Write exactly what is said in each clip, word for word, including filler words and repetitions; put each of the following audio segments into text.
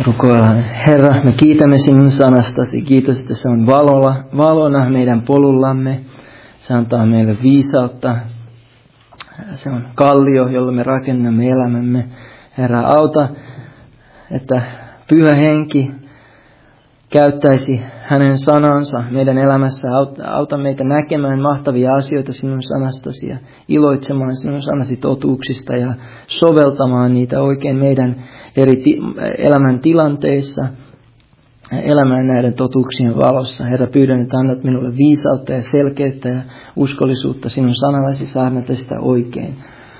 Rukoillaan. Herra, me kiitämme sinun sanastasi. Kiitos, että se on valolla, valona meidän polullamme. Se antaa meille viisautta. Se on kallio, jolla me rakennamme elämämme. Herra, auta, että Pyhä Henki käyttäisi hänen sanansa meidän elämässä. Auta meitä näkemään mahtavia asioita sinun sanastasi ja iloitsemaan sinun sanasi totuuksista ja soveltamaan niitä oikein meidän eri ti- elämän tilanteissa, elämään näiden totuuksien valossa. Herra, pyydän, että annat minulle viisautta ja selkeyttä ja uskollisuutta sinun sanallasi saarnata sitä oikein.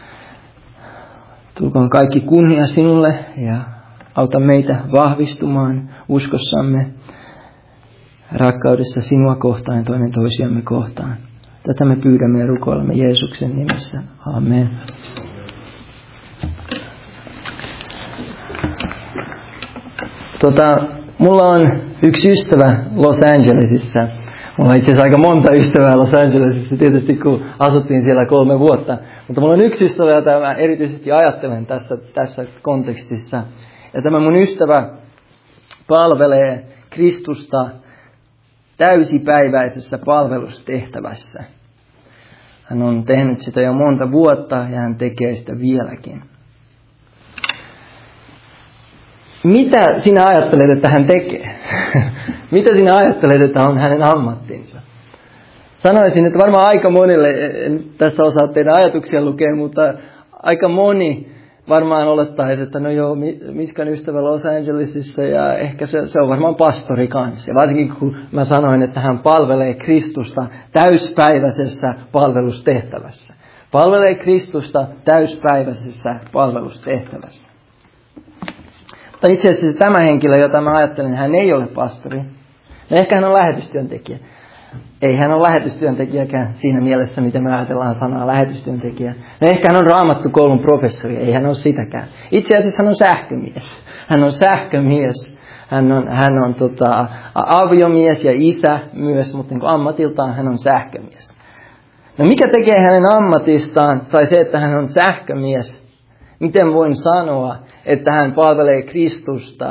Tulkoon kaikki kunnia sinulle ja auta meitä vahvistumaan uskossamme, rakkaudessa sinua kohtaan ja toinen toisiamme kohtaan. Tätä me pyydämme ja rukoilemme Jeesuksen nimessä. Amen. Tota, mulla on yksi ystävä Los Angelesissa. Mulla on itse asiassa aika monta ystävää Los Angelesissa, tietysti kun asuttiin siellä kolme vuotta. Mutta mulla on yksi ystävä, jota mä erityisesti ajattelen tässä, tässä kontekstissa. Ja tämä mun ystävä palvelee Kristusta täysipäiväisessä palvelustehtävässä. Hän on tehnyt sitä jo monta vuotta ja hän tekee sitä vieläkin. Mitä sinä ajattelet, että hän tekee? Mitä sinä ajattelet, että on hänen ammattinsa? Sanoisin, että varmaan aika monille, en tässä osaa teidän ajatuksia lukea, mutta aika moni varmaan olettaisi, että no joo, Miskan ystävä Los Angelesissa ja ehkä se, se on varmaan pastori kanssa. Ja varsinkin kun mä sanoin, että hän palvelee Kristusta täyspäiväisessä palvelustehtävässä. Palvelee Kristusta täyspäiväisessä palvelustehtävässä. Mutta itse asiassa tämä henkilö, jota mä ajattelen, hän ei ole pastori. No ehkä hän on lähetystyöntekijä. Ei hän ole lähetystyöntekijäkään siinä mielessä, miten me ajatellaan sanaa lähetystyöntekijä. No ehkä hän on raamattukoulun professori, ei hän ole sitäkään. Itse asiassa hän on sähkömies. Hän on sähkömies. Hän on, hän on tota, aviomies ja isä myös, mutta niin kuin ammatiltaan hän on sähkömies. No mikä tekee hänen ammatistaan, tai se, että hän on sähkömies? Miten voin sanoa, että hän palvelee Kristusta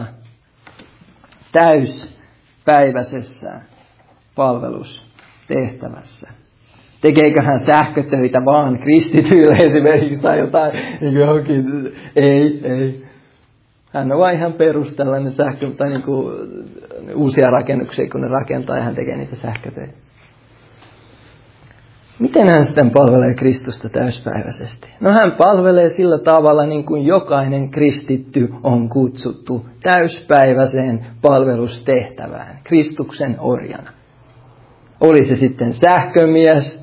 täyspäiväisessä palvelustehtävässä? Tekeekö hän sähkötöitä vaan kristityille esimerkiksi tai jotain? Johonkin? Ei, ei. Hän on vain ihan perustellainen sähkö, tai niin kuin uusia rakennuksia, kun ne rakentaa ja hän tekee niitä sähkötöitä. Miten hän sitten palvelee Kristusta täyspäiväisesti? No hän palvelee sillä tavalla, niin kuin jokainen kristitty on kutsuttu täyspäiväiseen palvelustehtävään, Kristuksen orjana. Oli se sitten sähkömies,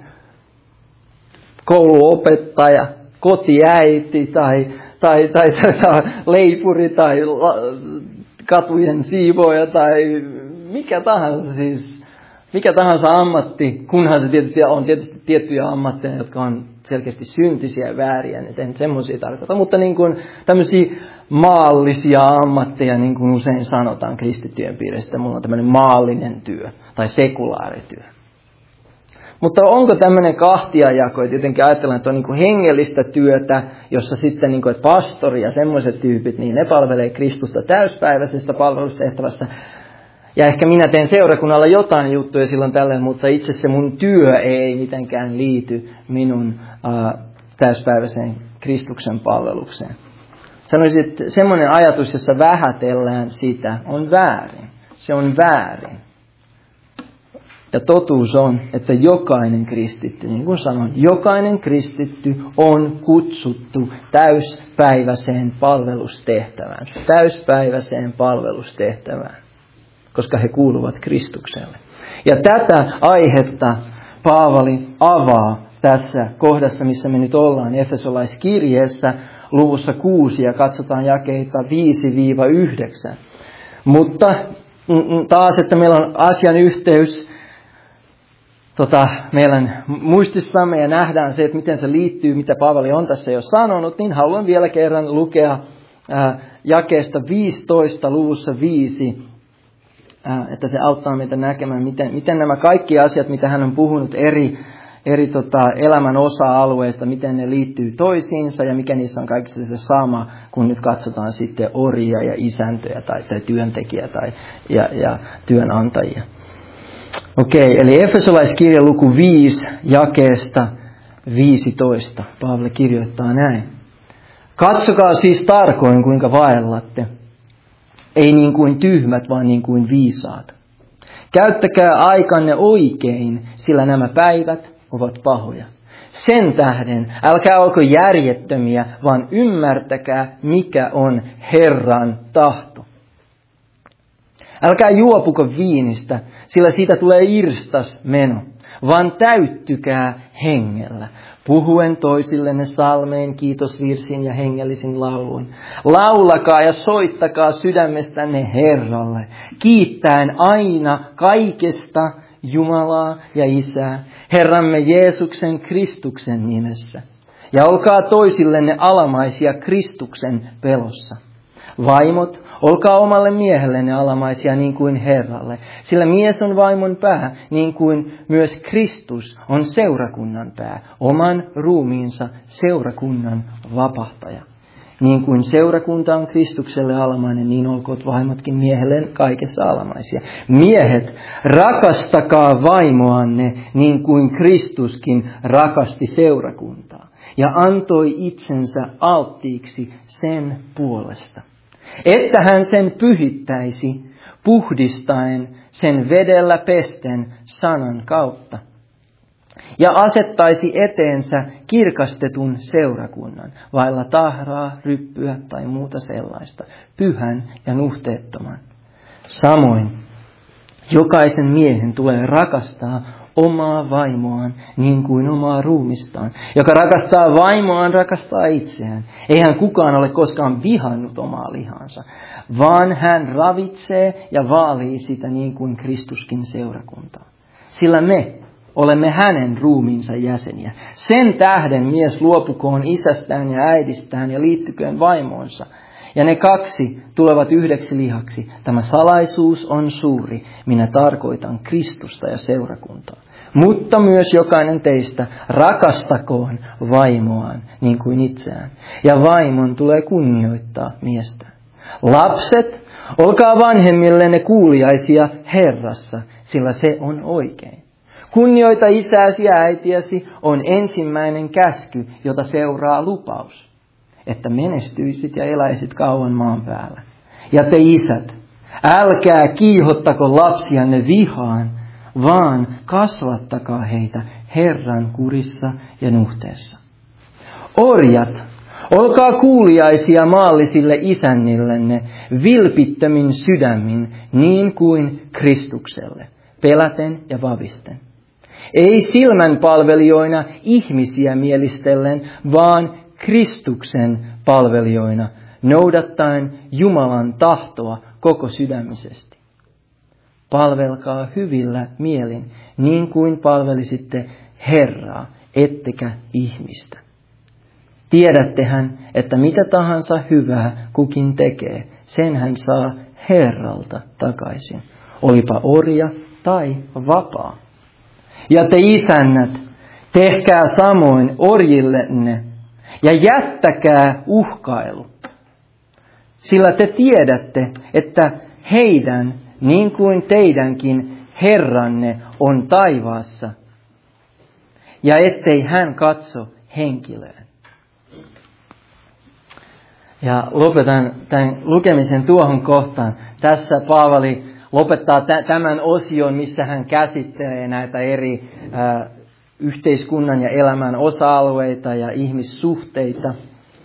kouluopettaja, kotiäiti tai, tai, tai, tai, tai leipuri tai la, katujen siivoja tai mikä tahansa siis. Mikä tahansa ammatti, kunhan se tietysti on tietysti tiettyjä ammatteja, jotka on selkeästi syntisiä ja vääriä, niin en semmoisia tarkoita. Mutta niin kuin tämmöisiä maallisia ammatteja, niin kuin usein sanotaan kristittyjen piirissä, mulla on tämmöinen maallinen työ tai sekulaarityö. Mutta onko tämmöinen kahtiajako, että jotenkin ajatellaan, että on niin kuin hengellistä työtä, jossa sitten niin kuin, että pastori ja semmoiset tyypit, niin ne palvelee Kristusta täyspäiväisestä palvelustehtävästä. Ja ehkä minä teen seurakunnalla jotain juttuja silloin tällöin, mutta itse se mun työ ei mitenkään liity minun äh, täyspäiväiseen Kristuksen palvelukseen. Sanoisin, että semmoinen ajatus, jossa vähätellään sitä, on väärin. Se on väärin. Ja totuus on, että jokainen kristitty, niin kuin sanoin, jokainen kristitty on kutsuttu täyspäiväiseen palvelustehtävään. Täyspäiväiseen palvelustehtävään. Koska he kuuluvat Kristukselle. Ja tätä aihetta Paavali avaa tässä kohdassa, missä me nyt ollaan, Efesolaiskirjeessä luvussa kuusi, ja katsotaan jakeita viisi yhdeksän. Mutta taas, että meillä on asian yhteys tota, meidän muistissamme ja nähdään se, että miten se liittyy, mitä Paavali on tässä jo sanonut, niin haluan vielä kerran lukea ää, jakeesta viisitoista luvussa viisi, että se auttaa meitä näkemään, miten, miten nämä kaikki asiat, mitä hän on puhunut eri, eri tota, elämän osa-alueista, miten ne liittyy toisiinsa ja mikä niissä on kaikista se sama, kun nyt katsotaan sitten orjia ja isäntöjä tai, tai työntekijä tai, ja, ja työnantajia. Okei, eli Efesolaiskirja luku viisi jakeesta viisitoista. Paavali kirjoittaa näin. Katsokaa siis tarkoin, kuinka vaellatte. Ei niin kuin tyhmät, vaan niin kuin viisaat. Käyttäkää aikanne oikein, sillä nämä päivät ovat pahoja. Sen tähden älkää olko järjettömiä, vaan ymmärtäkää, mikä on Herran tahto. Älkää juopuko viinistä, sillä siitä tulee irstas meno, vaan täyttykää hengellä, puhuen toisillenne salmeen, kiitosvirsin ja hengellisin lauluin. Laulakaa ja soittakaa sydämestänne Herralle, kiittäen aina kaikesta Jumalaa ja Isää, Herramme Jeesuksen Kristuksen nimessä. Ja olkaa toisillenne alamaisia Kristuksen pelossa. Vaimot, olkaa omalle miehellenne alamaisia niin kuin Herralle, sillä mies on vaimon pää, niin kuin myös Kristus on seurakunnan pää, oman ruumiinsa seurakunnan vapahtaja. Niin kuin seurakunta on Kristukselle alamainen, niin olkoot vaimotkin miehelleen kaikessa alamaisia. Miehet, rakastakaa vaimoanne niin kuin Kristuskin rakasti seurakuntaa ja antoi itsensä alttiiksi sen puolesta, että hän sen pyhittäisi puhdistaen sen vedellä pesten sanan kautta ja asettaisi eteensä kirkastetun seurakunnan, vailla tahraa, ryppyä tai muuta sellaista, pyhän ja nuhteettoman. Samoin jokaisen miehen tulee rakastaa omaa vaimoaan niin kuin omaa ruumistaan. Joka rakastaa vaimoaan, rakastaa itseään. Eihän kukaan ole koskaan vihannut omaa lihansa, vaan hän ravitsee ja vaalii sitä niin kuin Kristuskin seurakuntaa. Sillä me olemme hänen ruumiinsa jäseniä. Sen tähden mies luopukoon isästään ja äidistään ja liittyköön vaimoonsa. Ja ne kaksi tulevat yhdeksi lihaksi. Tämä salaisuus on suuri. Minä tarkoitan Kristusta ja seurakuntaa. Mutta myös jokainen teistä rakastakoon vaimoaan niin kuin itseään. Ja vaimon tulee kunnioittaa miestä. Lapset, olkaa vanhemmillenne kuuliaisia Herrassa, sillä se on oikein. Kunnioita isäsi ja äitiäsi on ensimmäinen käsky, jota seuraa lupaus, että menestyisit ja eläisit kauan maan päällä. Ja te isät, älkää kiihottako lapsianne vihaan, vaan kasvattakaa heitä Herran kurissa ja nuhteessa. Orjat, olkaa kuuliaisia maallisille isännillenne vilpittömin sydämin niin kuin Kristukselle, peläten ja vavisten. Ei silmänpalvelijoina ihmisiä mielistellen, vaan Kristuksen palvelijoina, noudattaen Jumalan tahtoa koko sydämisesti. Palvelkaa hyvillä mielin, niin kuin palvelisitte Herraa, ettekä ihmistä. Tiedättehän, että mitä tahansa hyvää kukin tekee, sen hän saa Herralta takaisin, olipa orja tai vapaa. Ja te isännät, tehkää samoin orjillenne ja jättäkää uhkailu, sillä te tiedätte, että heidän, niin kuin teidänkin Herranne on taivaassa, ja ettei hän katso henkilöön. Ja lopetan tämän lukemisen tuohon kohtaan. Tässä Paavali lopettaa tämän osion, missä hän käsittelee näitä eri ä, yhteiskunnan ja elämän osa-alueita ja ihmissuhteita.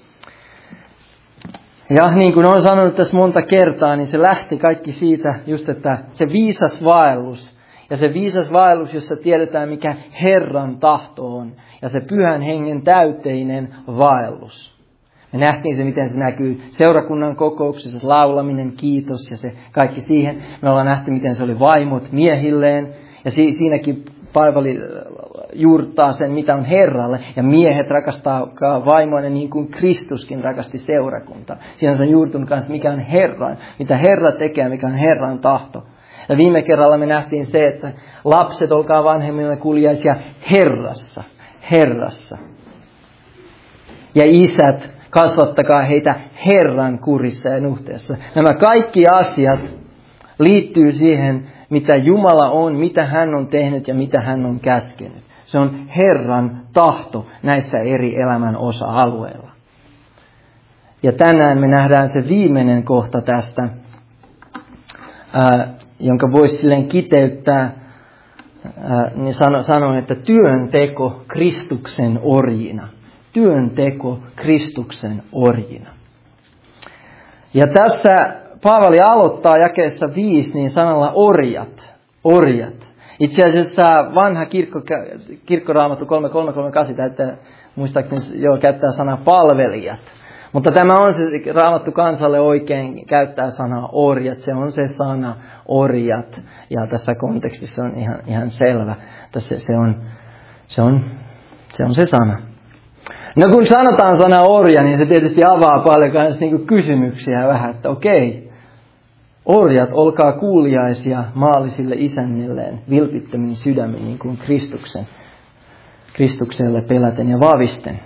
Ja niin kuin olen sanonut tässä monta kertaa, niin se lähti kaikki siitä just, että se viisas vaellus. Ja se viisas vaellus, jossa tiedetään mikä Herran tahto on. Ja se pyhän hengen täyteinen vaellus. Me nähtiin se, miten se näkyy seurakunnan kokouksessa, se laulaminen, kiitos ja se kaikki siihen. Me ollaan nähty, miten se oli vaimot miehilleen. Ja si- siinäkin Paavali juurtaa sen, mitä on Herralle. Ja miehet rakastaa vaimoinen niin kuin Kristuskin rakasti seurakuntaa. Siinä on juurtunut kanssa, mikä on Herran, mitä Herra tekee, mikä on Herran tahto. Ja viime kerralla me nähtiin se, että lapset, olkaa vanhemmille kuuliaisia Herrassa. Herrassa. Ja isät, kasvattakaa heitä Herran kurissa ja nuhteessa. Nämä kaikki asiat liittyy siihen, mitä Jumala on, mitä hän on tehnyt ja mitä hän on käskenyt. Se on Herran tahto näissä eri elämän osa-alueilla. Ja tänään me nähdään se viimeinen kohta tästä, ää, jonka voisi silleen kiteyttää, ää, niin sano, sanon, että työnteko Kristuksen orjina. Työnteko Kristuksen orjina. Ja tässä Paavali aloittaa jakeessa viisi niin sanalla orjat. Orjat. Itse asiassa vanha kirkko, kirkkoraamattu kolme kolme kolme kahdeksan täyttää, muistaakseni jo käyttää sanaa palvelijat. Mutta tämä on se raamattu kansalle oikein käyttää sanaa orjat. Se on se sana orjat. Ja tässä kontekstissa on ihan, ihan selvä. Tässä se on, se on, se on se sana. No kun sanotaan sana orja, niin se tietysti avaa paljon myös niin kuin kysymyksiä vähän, että okei, orjat, olkaa kuuliaisia maallisille isännilleen vilpittömin sydämin, niin kuin Kristuksen, Kristukselle peläten ja vavisten.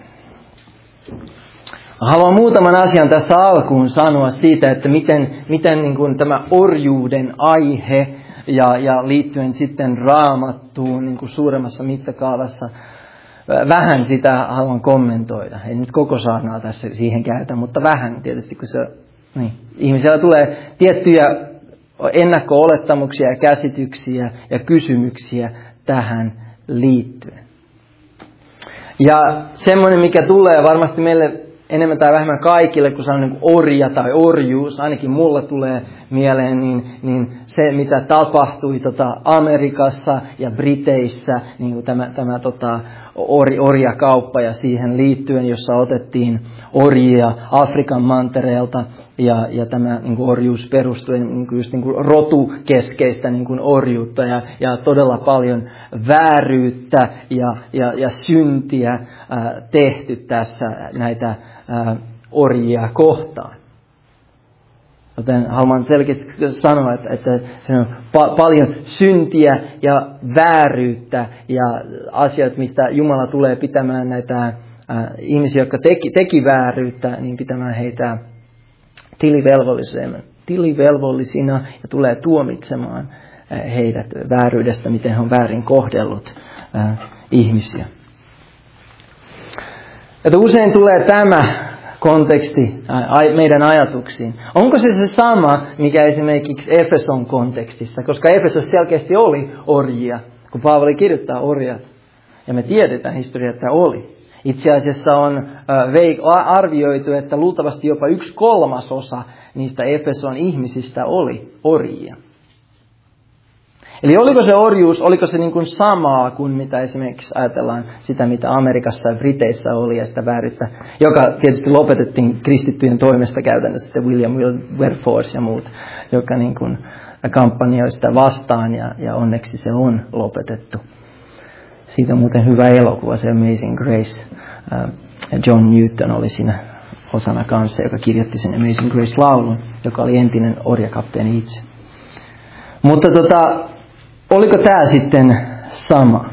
Haluan muutaman asian tässä alkuun sanoa siitä, että miten, miten niin kuin tämä orjuuden aihe ja, ja liittyen sitten Raamattuun niin kuin suuremmassa mittakaavassa, vähän sitä haluan kommentoida. Ei nyt koko saarnaa tässä siihen käytä, mutta vähän tietysti, kun se, niin, ihmisellä tulee tiettyjä ennakko-olettamuksia ja käsityksiä ja kysymyksiä tähän liittyen. Ja semmoinen, mikä tulee varmasti meille enemmän tai vähemmän kaikille, kun se on niin kuin orja tai orjuus, ainakin mulla tulee mieleen, niin, niin se mitä tapahtui tota Amerikassa ja Briteissä, niin kuin tämä, tämä tota, or, orjakauppa ja siihen liittyen, jossa otettiin orjia Afrikan mantereelta ja, ja tämä niin kuin orjuus perustui niin kuin just niin kuin rotukeskeistä niin kuin orjuutta ja, ja todella paljon vääryyttä ja, ja, ja syntiä ää, tehty tässä näitä ää, orjia kohtaan. Joten haluan selkeästi sanoa, että, että se on pa- paljon syntiä ja vääryyttä ja asioita, mistä Jumala tulee pitämään näitä ää, ihmisiä, jotka teki, teki vääryyttä, niin pitämään heitä tilivelvollisina, tilivelvollisina ja tulee tuomitsemaan ää, heidät vääryydestä, miten he on väärin kohdellut ää, ihmisiä. Että usein tulee tämä konteksti meidän ajatuksiin. Onko se se sama, mikä esimerkiksi Efeson kontekstissa? Koska Efesos selkeästi oli orjia, kun Paavali kirjoittaa orjat. Ja me tiedetään historia, että oli. Itse asiassa on arvioitu, että luultavasti jopa yksi kolmasosa niistä Efeson ihmisistä oli orjia. Eli oliko se orjuus, oliko se niin kuin samaa kuin mitä esimerkiksi ajatellaan sitä, mitä Amerikassa ja Briteissä oli ja sitä vääryyttä, joka tietysti lopetettiin kristittyjen toimesta käytännössä, sitten William Wilberforce ja muut, joka niin kuin kampanjoi sitä vastaan ja, ja onneksi se on lopetettu. Siitä on muuten hyvä elokuva, se Amazing Grace. John Newton oli siinä osana kanssa, joka kirjoitti sen Amazing Grace-laulun, joka oli entinen orjakapteeni itse. Mutta tota... Oliko tämä sitten sama?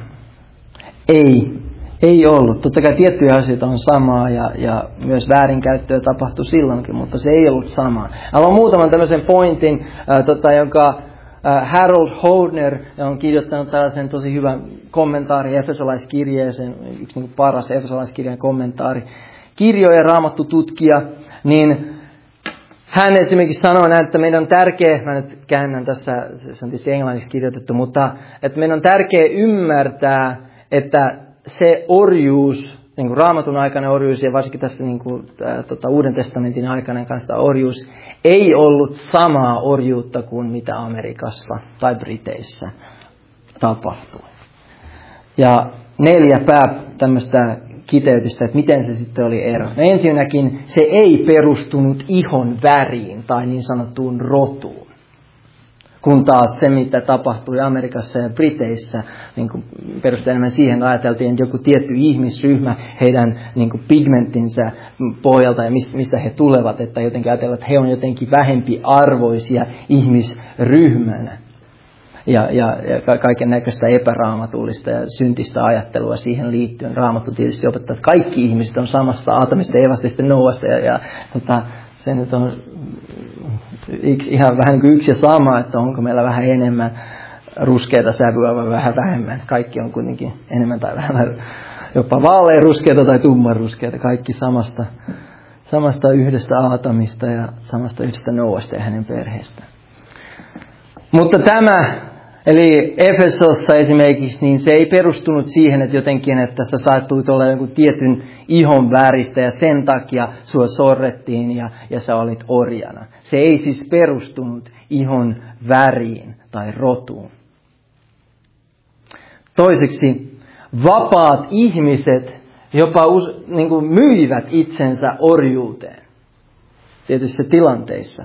Ei, ei ollut. Totta kai tiettyjä asioita on samaa ja, ja myös väärinkäyttöä tapahtui silloinkin, mutta se ei ollut sama. Haluan muutaman tämmöisen pointin, äh, tota, jonka äh, Harold Holdner on kirjoittanut tällaisen tosi hyvän kommentaari Efesolaiskirjeeseen, yksi niin paras Efesolaiskirjeen kommentaari. Kirjo- ja raamattututkija, niin hän esimerkiksi sanoo näin, että meidän on tärkeää, mä nyt käännän tässä, se on tietysti englanniksi kirjoitettu, mutta että meidän on tärkeää ymmärtää, että se orjuus, niin kuin Raamatun aikainen orjuus ja varsinkin tässä niin kuin, ää, tota, Uuden testamentin aikainen kanssa orjuus, ei ollut samaa orjuutta kuin mitä Amerikassa tai Briteissä tapahtui. Ja neljä pää tämmöistä kiteytystä, että miten se sitten oli ero. No ensinnäkin se ei perustunut ihon väriin tai niin sanottuun rotuun. Kun taas se, mitä tapahtui Amerikassa ja Briteissä, niin kuin perustui enemmän siihen, ajateltiin, että joku tietty ihmisryhmä, heidän niin kuin pigmenttinsä pohjalta ja mistä he tulevat, että jotenkin ajatellaan, että he on jotenkin vähempi arvoisia ihmisryhmänä. ja, ja, ja kaiken näköistä epäraamatullista ja syntistä ajattelua siihen liittyen. Raamattu tietysti opettaa, että kaikki ihmiset on samasta Aatamista, Eevasta ja sitten Noasta, ja, ja tota, se nyt on yksi, ihan vähän niin kuin yksi ja sama, että onko meillä vähän enemmän ruskeita sävyä vai vähän vähemmän. Kaikki on kuitenkin enemmän tai vähemmän jopa vaaleanruskeita tai tummanruskeita, kaikki samasta, samasta yhdestä Aatamista ja samasta yhdestä Noasta ja hänen perheestään. Mutta tämä, eli Efesossa esimerkiksi, niin se ei perustunut siihen, että jotenkin, että sä saattuit olla jonkun tietyn ihon väristä ja sen takia sua sorrettiin ja, ja sä olit orjana. Se ei siis perustunut ihon väriin tai rotuun. Toiseksi, vapaat ihmiset jopa us, niin kuin myivät itsensä orjuuteen tietyissä tilanteissa.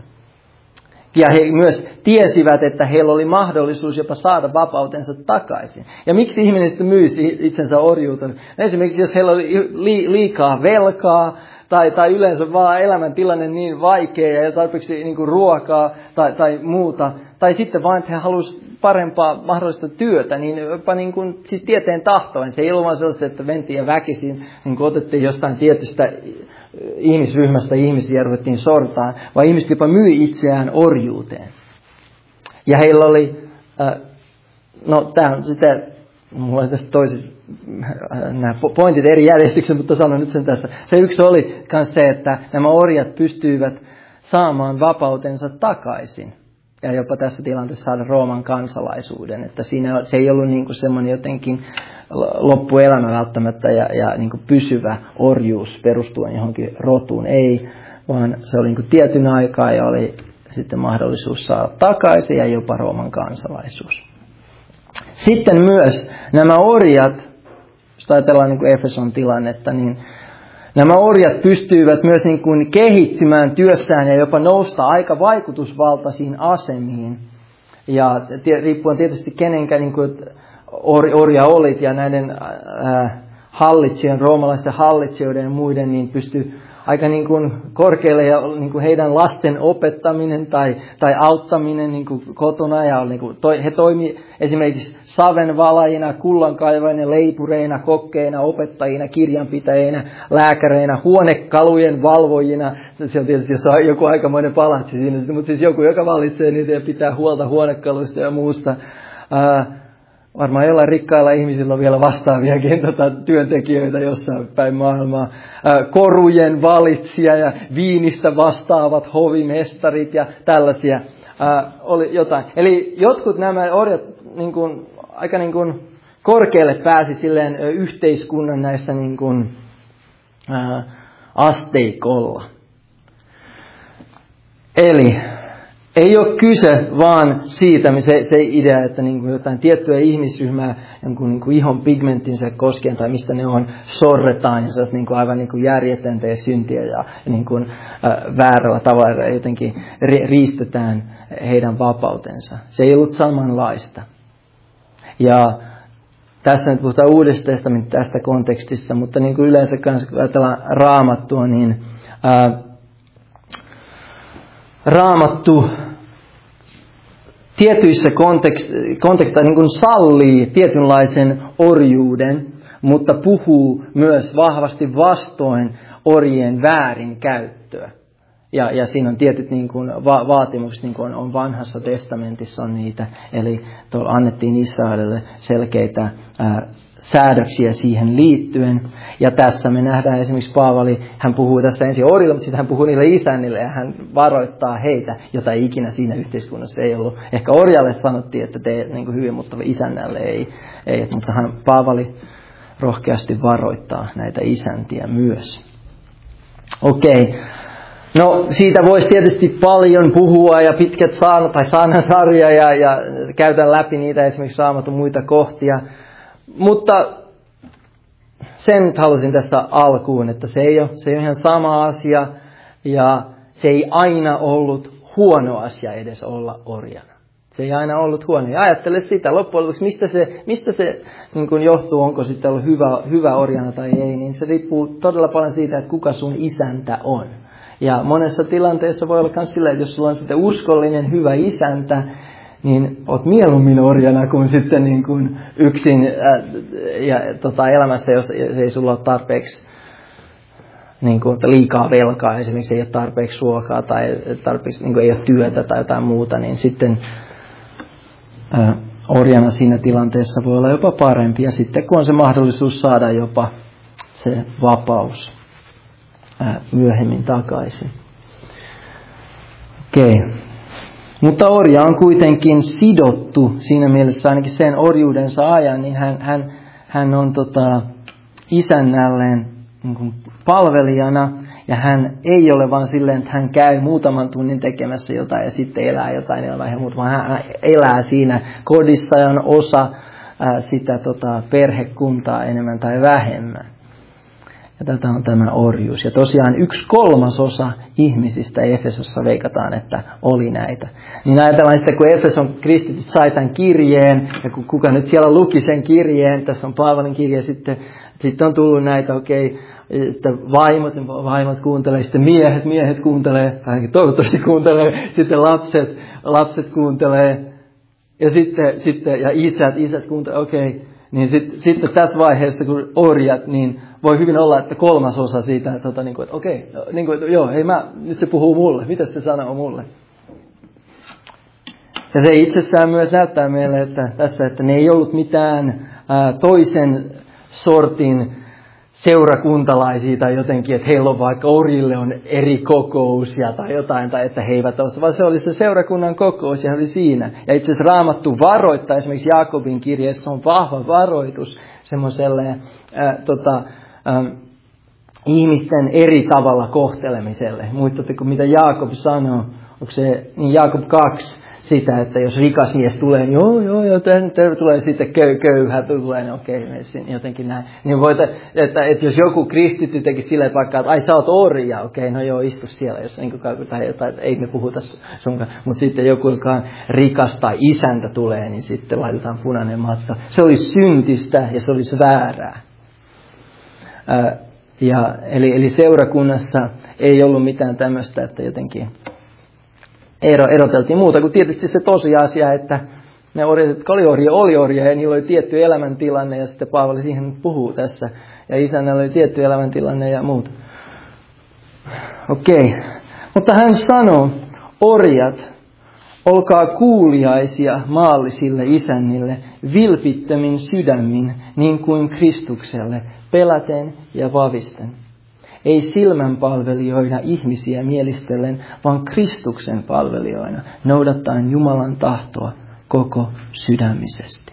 Ja he myös tiesivät, että heillä oli mahdollisuus jopa saada vapautensa takaisin. Ja miksi ihminen sitten myisi itsensä orjuuteen? Esimerkiksi jos heillä oli liikaa velkaa, tai, tai yleensä vaan elämäntilanne niin vaikea ja tarpeeksi niin kuin ruokaa tai, tai muuta. Tai sitten vain, että he halusivat parempaa mahdollista työtä, niin jopa niin kuin, siis tieteen tahtoen. Se ei ollut vaan sellaista, että mentiin ja väkisin niin kuin otettiin jostain tietystä ihmisryhmästä ihmisiä ja ruvettiin sortaan, vaan ihmiset jopa myi itseään orjuuteen. Ja heillä oli, äh, no tämä on sitä, mulla on tässä toisessa, nämä pointit eri järjestyksessä, mutta sanon nyt sen tässä. Se yksi oli myös se, että nämä orjat pystyivät saamaan vapautensa takaisin. Ja jopa tässä tilanteessa saada Rooman kansalaisuuden. Että siinä se ei ollut niin kuin semmoinen jotenkin loppuelämä välttämättä ja, ja niin kuin pysyvä orjuus perustuen johonkin rotuun. Ei, vaan se oli niin kuin tietyn aikaa ja oli sitten mahdollisuus saada takaisin ja jopa Rooman kansalaisuus. Sitten myös nämä orjat, jos ajatellaan niin kuin Efeson tilannetta, niin nämä orjat pystyivät myös niin kuin kehittymään työssään ja jopa nousta aika vaikutusvaltaisiin asemiin. Ja riippuen tietysti kenenkä niin kuin orja olit ja näiden äh, hallitsijoiden, roomalaisten hallitsijoiden ja muiden, niin pystyi aika niin kuin korkealle ja niin kuin heidän lasten opettaminen tai, tai auttaminen niin kuin kotona. Ja niin kuin toi, he toimi esimerkiksi savenvalajina, kullankaivajina, leipureina, kokkeina, opettajina, kirjanpitäjinä, lääkäreinä, huonekalujen valvojina. Se on tietysti jos joku aikamoinen palatsi siinä, mutta siis joku, joka valitsee niitä ja pitää huolta huonekaluista ja muusta. Ää, Varmaan jollain rikkailla ihmisillä on vielä vastaaviakin tota, työntekijöitä jossain päin maailmaa. Ää, korujen valitsija ja viinistä vastaavat hovimestarit ja tällaisia ää, oli jotain. Eli jotkut nämä orjat niin kuin, aika niin kuin korkealle pääsi silleen yhteiskunnan näissä niin kuin, ää, asteikolla. Eli ei ole kyse vaan siitä, se, se idea, että niin kuin jotain tiettyä ihmisryhmää jonkun niin kuin ihon pigmenttinsä koskien tai mistä ne on, sorretaan ja se niin kuin aivan niin kuin järjetöntä ja syntiä ja niin kuin, äh, väärällä tavalla jotenkin ri, riistetään heidän vapautensa. Se ei ollut samanlaista. Ja tässä nyt puhutaan Uudesta testamentista tästä kontekstissa, mutta niin kuin yleensä kanssa kun ajatellaan Raamattua, niin äh, Raamattu tietyissä konteksteissa niin kuin sallii tietynlaisen orjuuden, mutta puhuu myös vahvasti vastoin orjien väärinkäyttöä. Ja, ja siinä on tietyt niin kuin, va- vaatimukset, niin kuin on, on vanhassa testamentissa on niitä. Eli tuolla annettiin Israelille selkeitä ää, säädöksiä siihen liittyen. Ja tässä me nähdään esimerkiksi Paavali, hän puhuu tässä ensin orille, mutta sitten hän puhuu niille isännille ja hän varoittaa heitä, jota ikinä siinä yhteiskunnassa ei ollut. Ehkä orjalle sanottiin, että tee niin kuin hyvin, mutta isännälle ei, ei. Mutta hän, Paavali rohkeasti varoittaa näitä isäntiä myös. Okei. Okay. No siitä voisi tietysti paljon puhua ja pitkät saanut tai saanasarja ja, ja käytän läpi niitä esimerkiksi Raamatun muita kohtia. Mutta sen nyt halusin tässä alkuun, että se ei ole, se ei ole ihan sama asia ja se ei aina ollut huono asia edes olla orjana. Se ei aina ollut huono. Ja ajattele sitä loppujen lopuksi, mistä se, mistä se niin kun johtuu, onko sitten ollut hyvä, hyvä orjana tai ei, niin se riippuu todella paljon siitä, että kuka sun isäntä on. Ja monessa tilanteessa voi olla myös sillä, että jos sulla on sitten uskollinen hyvä isäntä, niin oot mieluummin orjana kuin sitten niin kuin yksin äh, ja, tota, elämässä, jos ei sulla ole tarpeeksi niin kuin, liikaa velkaa, esimerkiksi ei ole tarpeeksi ruokaa tai tarpeeksi, niin kuin, ei ole työtä tai jotain muuta, niin sitten äh, orjana siinä tilanteessa voi olla jopa parempi. Ja sitten kun on se mahdollisuus saada jopa se vapaus äh, myöhemmin takaisin. Okei. Okay. Mutta orja on kuitenkin sidottu siinä mielessä, ainakin sen orjuudensa ajan, niin hän, hän, hän on tota, isännälleen niin kuin palvelijana, ja hän ei ole vaan silleen, että hän käy muutaman tunnin tekemässä jotain ja sitten elää jotain elämää ja muuta, vaan hän elää siinä kodissa ja on osa ää, sitä tota, perhekuntaa enemmän tai vähemmän. Ja tätä on tämä orjuus. Ja tosiaan yksi kolmasosa ihmisistä Efesossa veikataan, että oli näitä. Niin ajatellaan sitten, kun Efeson kristityt sai tämän kirjeen, ja kun kuka nyt siellä luki sen kirjeen, tässä on Paavalin kirje, sitten, sitten on tullut näitä, okei, okay, sitten vaimot, vaimot kuuntelee, sitten miehet, miehet kuuntelee, ainakin toivottavasti kuuntelee, sitten lapset, lapset kuuntelee, ja sitten, sitten ja isät, isät kuuntelee, okei, okay. Niin sitten sit tässä vaiheessa, kun orjat, niin voi hyvin olla, että kolmas osa siitä, että, niin kuin, että okei, niin kuin, joo, hei mä, nyt se puhuu mulle, mitä se sanoo mulle? Ja se itsessään myös näyttää meille, että tässä, että ne ei ollut mitään ää, toisen sortin seurakuntalaisia tai jotenkin, että heillä on vaikka orjille on eri kokous ja tai jotain, tai että he eivät ole, vaan se oli se seurakunnan kokous ja he oli siinä. Ja itse asiassa Raamattu varoittaa, esimerkiksi Jaakobin kirjeessä on vahva varoitus semmoiselle äh, tota, äh, ihmisten eri tavalla kohtelemiselle. Muistatteko, mitä Jaakob sanoo? Onko se niin Jaakob kaksi? Sitä, että jos rikas mies tulee, niin joo, joo, joo, tulee sitten köy, köyhä, tulee, niin okei, jotenkin näin. Niin voit, että, että jos joku kristitty tekisi silleen, että vaikka, että ai sä oot orja, okei, no joo, istu siellä, jos niin kuin, tai jotain, ei me puhuta sunkaan. Mutta sitten joku, joka on rikas tai isäntä tulee, niin sitten laitetaan punainen matka. Se olisi syntistä ja se olisi väärää. Ää, ja, eli, eli seurakunnassa ei ollut mitään tämmöistä, että jotenkin Ero, eroteltiin muuta kuin tietysti se tosiasia, että ne orjat, jotka oli orja, oli orja ja niillä oli tietty elämäntilanne ja sitten Paavali siihen puhuu tässä. Ja isännällä oli tietty elämäntilanne ja muuta. Okei, okay. Mutta hän sanoo, orjat, olkaa kuuliaisia maallisille isännille vilpittömin sydämin niin kuin Kristukselle, peläten ja vavisten. Ei silmänpalvelijoina ihmisiä mielistellen, vaan Kristuksen palvelijoina, noudattaen Jumalan tahtoa koko sydämisesti.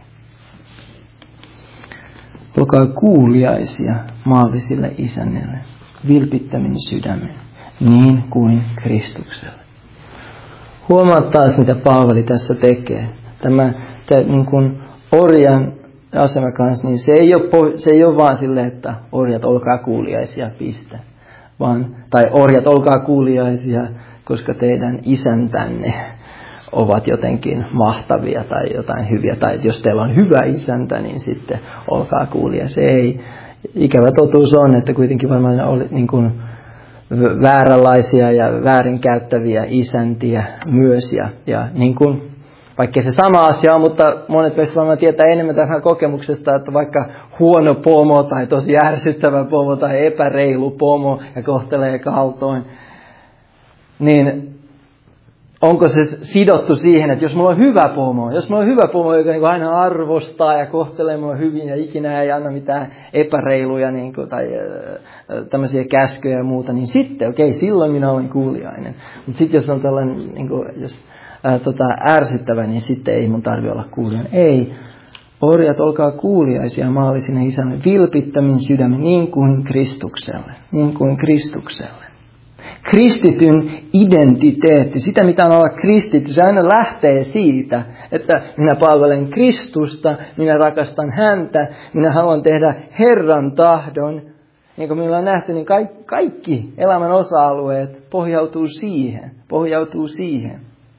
Olkaa kuuliaisia maallisille isännille, vilpittömin sydämin, niin kuin Kristukselle. Huomaa taas, mitä Paavali tässä tekee. Tämä, tämä niin kuin orjan asema kanssa, niin se ei ole, se ei ole vaan silleen, että orjat olkaa kuuliaisia, piste. Vaan, tai orjat olkaa kuuliaisia, koska teidän isäntänne ovat jotenkin mahtavia tai jotain hyviä. Tai jos teillä on hyvä isäntä, niin sitten olkaa kuuliaisia. Se ei. Ikävä totuus on, että kuitenkin varmaan oli niin kuin vääränlaisia ja väärinkäyttäviä isäntiä myös. Ja, ja niin kuin vaikka se sama asia on, mutta monet meistä varmaan tietää enemmän tähän kokemuksesta, että vaikka huono pomo tai tosi ärsyttävä pomo tai epäreilu pomo ja kohtelee kaltoin, niin onko se sidottu siihen, että jos mulla on hyvä pomo, jos mulla on hyvä pomo, joka niin aina arvostaa ja kohtelee mua hyvin ja ikinä ei anna mitään epäreiluja niin kuin, tai äh, tämmöisiä käskyjä ja muuta, niin sitten okei, okay, silloin minä olen kuuliainen. Mutta sitten jos on tällainen, niin kuin, jos Ää, tota, ärsyttävä, niin sitten ei mun tarvitse olla kuulijainen. Ei. Orjat, olkaa kuuliaisia maallisine isämme vilpittömin sydämin niin kuin Kristukselle. Niin kuin Kristukselle. Kristityn identiteetti, sitä mitä on olla kristitty, se aina lähtee siitä, että minä palvelen Kristusta, minä rakastan häntä, minä haluan tehdä Herran tahdon. Niin kuin minulla on nähty, niin kaikki, kaikki elämän osa-alueet pohjautuu siihen. Pohjautuu siihen.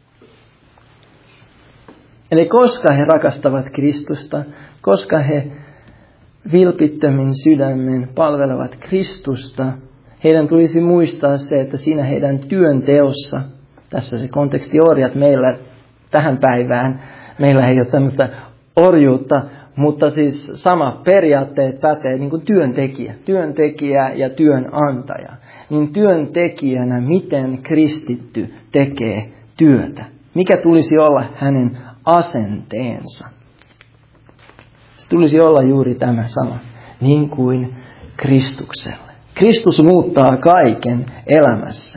Eli koska he rakastavat Kristusta, koska he vilpittömin sydämen palvelevat Kristusta, heidän tulisi muistaa se, että siinä heidän työnteossa, tässä se konteksti orjat meillä tähän päivään meillä ei ole tämmöistä orjuutta, mutta siis sama periaatteet pätee niin kuin työntekijä, työntekijä ja työnantaja. Niin työntekijänä miten kristitty tekee työtä? Mikä tulisi olla hänen asenteensa? Se tulisi olla juuri tämä sama, niin kuin Kristukselle. Kristus muuttaa kaiken elämässä.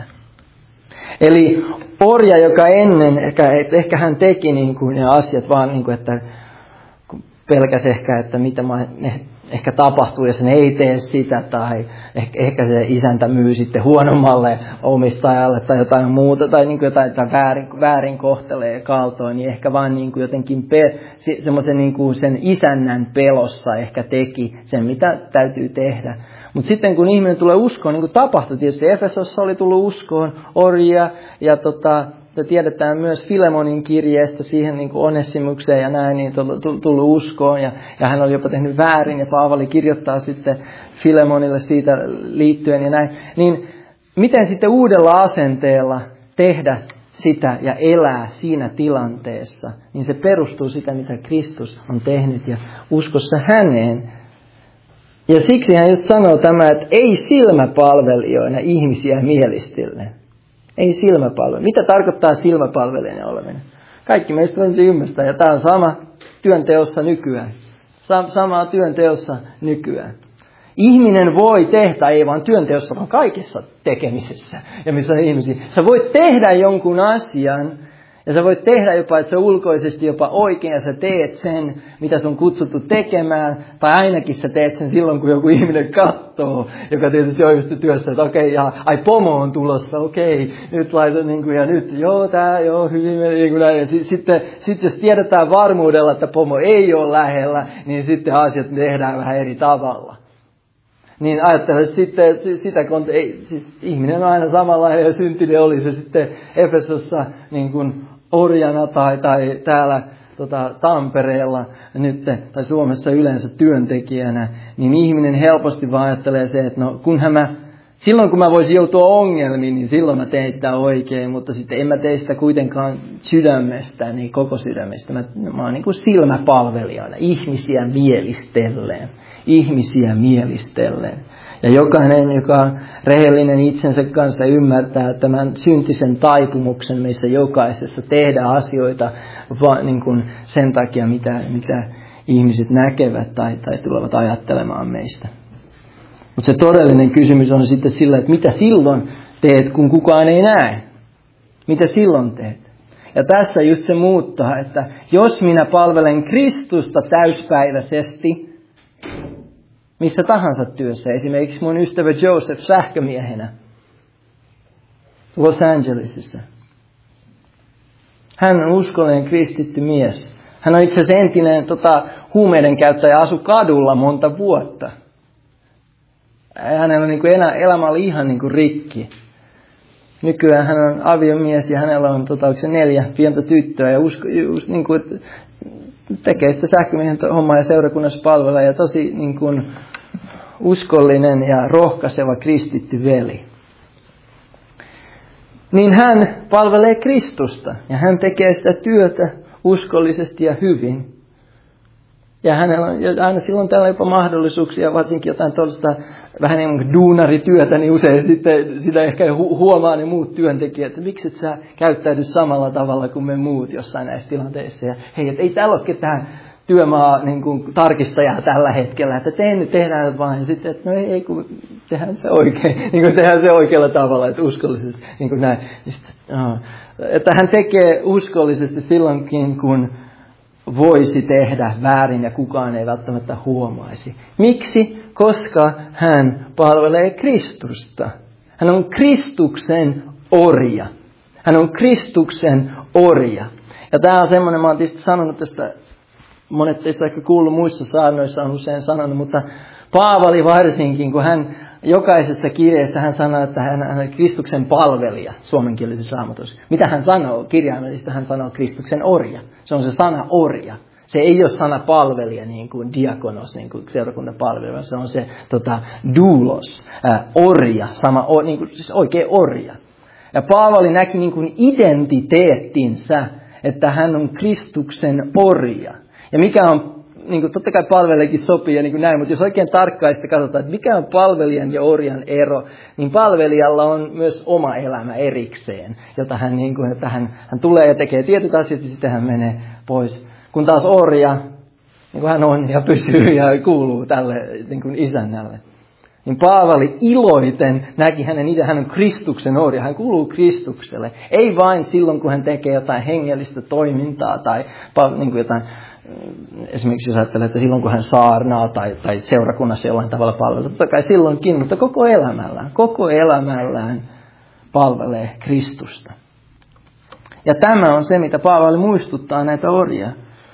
Eli orja, joka ennen, ehkä, ehkä hän teki niin kuin ne asiat vaan niin kuin, että pelkäsi ehkä, että mitä mä, ehkä tapahtuu, jos ne ei tee sitä, tai ehkä, ehkä se isäntä myy sitten huonommalle omistajalle tai jotain muuta, tai niin kuin jotain tai väärin, väärin kohtelee kaltoin, niin ehkä vaan niin kuin jotenkin pe, semmoisen niin kuin sen isännän pelossa ehkä teki sen, mitä täytyy tehdä. Mutta sitten kun ihminen tulee uskoon, niin kuin tapahtui tietysti, Efesossa oli tullut uskoon orjia, ja tota, tiedetään myös Filemonin kirjeestä siihen niin kuin Onesimukseen ja näin, niin tullut uskoon, ja, ja hän oli jopa tehnyt väärin, ja Paavali kirjoittaa sitten Filemonille siitä liittyen ja näin. Niin miten sitten uudella asenteella tehdä sitä ja elää siinä tilanteessa, niin se perustuu sitä, mitä Kristus on tehnyt, ja uskossa häneen. Ja siksi hän just sanoo tämä, että ei silmäpalvelijoina ihmisiä mielistellen. Ei silmäpalvelijoina. Mitä tarkoittaa silmäpalvelijana oleminen? Kaikki meistä on ymmärtää, ja tämä on sama työnteossa nykyään. Samaa työnteossa nykyään. Ihminen voi tehdä, ei vaan työnteossa, vaan kaikessa tekemisessä. Ja missä on ihmisiä. Sä voit tehdä jonkun asian, ja sä voit tehdä jopa, että se ulkoisesti jopa oikein, ja sä teet sen, mitä sun kutsuttu tekemään, tai ainakin sä teet sen silloin, kun joku ihminen katsoo, joka tietysti on just työssä, että okei, ja ai pomo on tulossa, okei, nyt laitan niin kuin, ja nyt, joo, tää, joo, hyvin, niin kuin näin. Ja sitten, sit jos tiedetään varmuudella, että pomo ei ole lähellä, niin sitten asiat tehdään vähän eri tavalla. Niin ajattelen sitten sitä, kun ei, siis ihminen on aina samanlainen, ja syntinen oli se sitten Efesossa niin kuin orjana tai, tai täällä tota, Tampereella nyt, tai Suomessa yleensä työntekijänä, niin ihminen helposti vaan ajattelee se, että no kunhan mä, silloin kun mä voisin joutua ongelmiin, niin silloin mä tein sitä oikein, mutta sitten en mä tee sitä kuitenkaan sydämestä, niin koko sydämestä. Mä, mä oon niin kuin silmäpalvelijana, ihmisiä mielistellen, ihmisiä mielistellen. Ja jokainen, joka on rehellinen itsensä kanssa, ymmärtää tämän syntisen taipumuksen meissä jokaisessa tehdä asioita vaan niin kuin sen takia, mitä, mitä ihmiset näkevät tai, tai tulevat ajattelemaan meistä. Mutta se todellinen kysymys on sitten sillä, että mitä silloin teet, kun kukaan ei näe? Mitä silloin teet? Ja tässä just se muuttaa, että jos minä palvelen Kristusta täyspäiväisesti, missä tahansa työssä, esimerkiksi mun ystävä Joseph sähkömiehenä Los Angelesissa. Hän on uskollinen kristitty mies. Hän on itse asiassa entinen tota, huumeiden käyttäjä, asui kadulla monta vuotta. Hänellä niin kuin elämä oli ihan niin kuin rikki. Nykyään hän on aviomies ja hänellä on tota, se neljä pientä tyttöä ja usko, us, niin kuin, tekee sitä sähkömiehen hommaa ja seurakunnassa palvelua ja tosi niin kuin, uskollinen ja rohkaiseva kristitty veli. Niin hän palvelee Kristusta ja hän tekee sitä työtä uskollisesti ja hyvin. Ja hänellä on aina silloin täällä jopa mahdollisuuksia, varsinkin jotain tuollaista vähän niin kuin duunarityötä, niin usein sitten sitä ehkä huomaa ne muut työntekijät, että miksi et sä käyttäydy samalla tavalla kuin me muut jossain näissä tilanteissa. Ja hei, et ei täällä ole ketään työmaa niin kuin tarkistajaa tällä hetkellä, että te nyt tehdään vaan, ja sitten, että no ei, ei kun tehdään se oikein, niin kuin tehdään se oikealla tavalla, että uskollisesti, niin kuin näin. Sitten, oh. Että hän tekee uskollisesti silloinkin, kun voisi tehdä väärin ja kukaan ei välttämättä huomaisi. Miksi? Koska hän palvelee Kristusta. Hän on Kristuksen orja. Hän on Kristuksen orja. Ja tämä on semmoinen, mä oon tietysti sanonut tästä, monet teistä ehkä kuullut muissa saarnoissa on usein sanonut, mutta Paavali varsinkin, kun hän jokaisessa kirjeessä hän sanoo, että hän on Kristuksen palvelija suomenkielisessä raamatussa. Mitä hän sanoo? Kirjaimellisesti hän sanoo Kristuksen orja. Se on se sana orja. Se ei ole sana palvelija niin kuin diakonos, niin kuin seurakunnan palvelija. Se on se tota, doulos, ää, orja, sama, o, niin kuin, siis oikein orja. Ja Paavali näki niin kuin identiteettinsä, että hän on Kristuksen orja. Ja mikä on, niin kuin totta kai palvelijakin sopii ja niin kuin näin, mutta jos oikein tarkkaan sitten katsotaan, että mikä on palvelijan ja orjan ero, niin palvelijalla on myös oma elämä erikseen, jota hän, niin kuin, että hän, hän tulee ja tekee tietyt asiat ja sitten hän menee pois. Kun taas orja, niin kuin hän on ja pysyy ja kuuluu tälle niin kuin isännälle. Niin Paavali iloiten näki hänen itse, hän on Kristuksen orja, hän kuuluu Kristukselle. Ei vain silloin, kun hän tekee jotain hengellistä toimintaa tai niin kuin jotain, esimerkiksi jos ajattelee, että silloin kun hän saarnaa tai, tai seurakunnassa jollain tavalla palvelee, totta kai silloinkin, mutta koko elämällään, koko elämällään palvelee Kristusta. Ja tämä on se, mitä Paavali muistuttaa näitä orjia.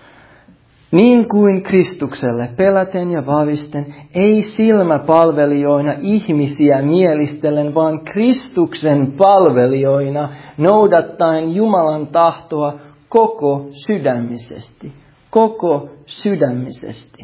Niin kuin Kristukselle peläten ja vavisten, ei silmäpalvelijoina ihmisiä mielistellen, vaan Kristuksen palvelijoina noudattaen Jumalan tahtoa koko sydämisesti. Koko sydämisesti.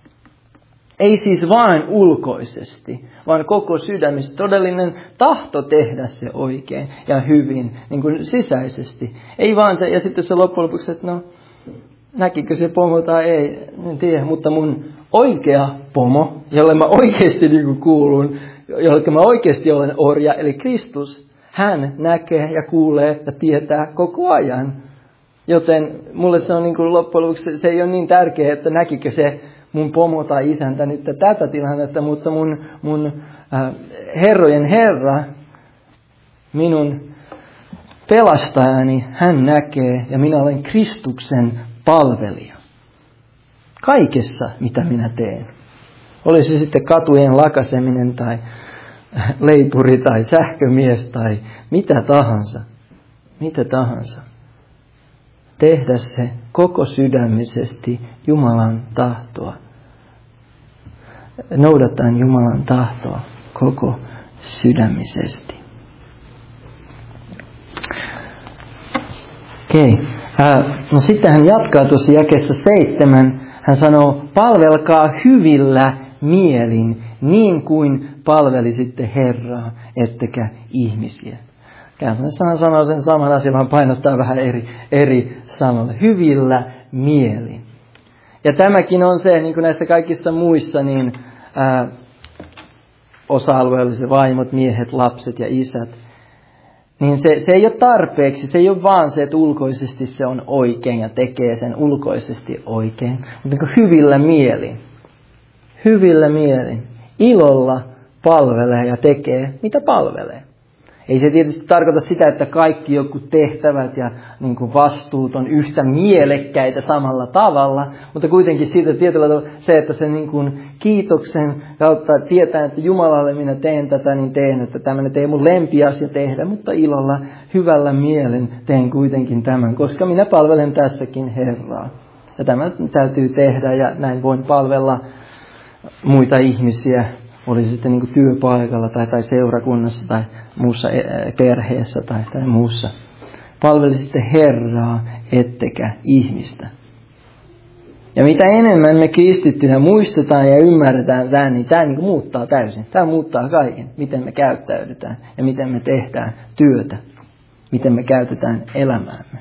Ei siis vain ulkoisesti, vaan koko sydämisesti. Todellinen tahto tehdä se oikein ja hyvin, niin kuin sisäisesti. Ei vaan se, ja sitten se loppujen lopuksi, että no, näkikö se pomo tai ei, en tiedä, mutta mun oikea pomo, jolle mä oikeasti niin kuin kuulun, jolle mä oikeasti olen orja, eli Kristus, hän näkee ja kuulee ja tietää koko ajan. Joten mulle se on niin kuin loppujen lopuksi, se ei ole niin tärkeää, että näkikö se mun pomo tai isäntä nyt tätä tilannetta, mutta mun, mun äh, herrojen Herra, minun pelastajani, hän näkee ja minä olen Kristuksen palvelija. Kaikessa, mitä minä teen. Oli se sitten katujen lakaseminen tai leipuri tai sähkömies tai mitä tahansa. Mitä tahansa. Tehdä se koko sydämisesti Jumalan tahtoa. Noudattaen Jumalan tahtoa koko sydämisesti. Okei. Okay. No sitten hän jatkaa tuossa jakeessa seitsemän. Hän sanoo, palvelkaa hyvillä mielin, niin kuin palvelisitte Herraa, ettekä ihmisiä. Käytännössä hän sanoo sen saman asian, vaan painottaa vähän eri, eri sanoilla. Hyvillä mielin. Ja tämäkin on se, niin kuin näissä kaikissa muissa, niin ää, osa-alueelliset vaimot, miehet, lapset ja isät. Niin se, se ei ole tarpeeksi, se ei ole vaan se, että ulkoisesti se on oikein ja tekee sen ulkoisesti oikein. Mutta hyvillä mielin, hyvillä mielin, ilolla palvelee ja tekee, mitä palvelee. Ei se tietysti tarkoita sitä, että kaikki jotkut tehtävät ja niin kuin vastuut on yhtä mielekkäitä samalla tavalla, mutta kuitenkin siitä tietyllä tavalla se, että se niin kuin kiitoksen kautta tietää, että Jumalalle minä teen tätä, niin teen, että tämmöinen ei mun lempiasia tehdä, mutta ilolla, hyvällä mielen teen kuitenkin tämän, koska minä palvelen tässäkin Herraa. Ja tämä täytyy tehdä ja näin voin palvella muita ihmisiä. Oli sitten niin kuin työpaikalla tai, tai seurakunnassa tai muussa perheessä tai, tai muussa. Palveli sitten Herraa, ettekä ihmistä. Ja mitä enemmän me kristittyinä muistetaan ja ymmärretään tämä, niin tämä niin kuin muuttaa täysin. Tämä muuttaa kaiken, miten me käyttäydytään ja miten me tehdään työtä. Miten me käytetään elämäämme.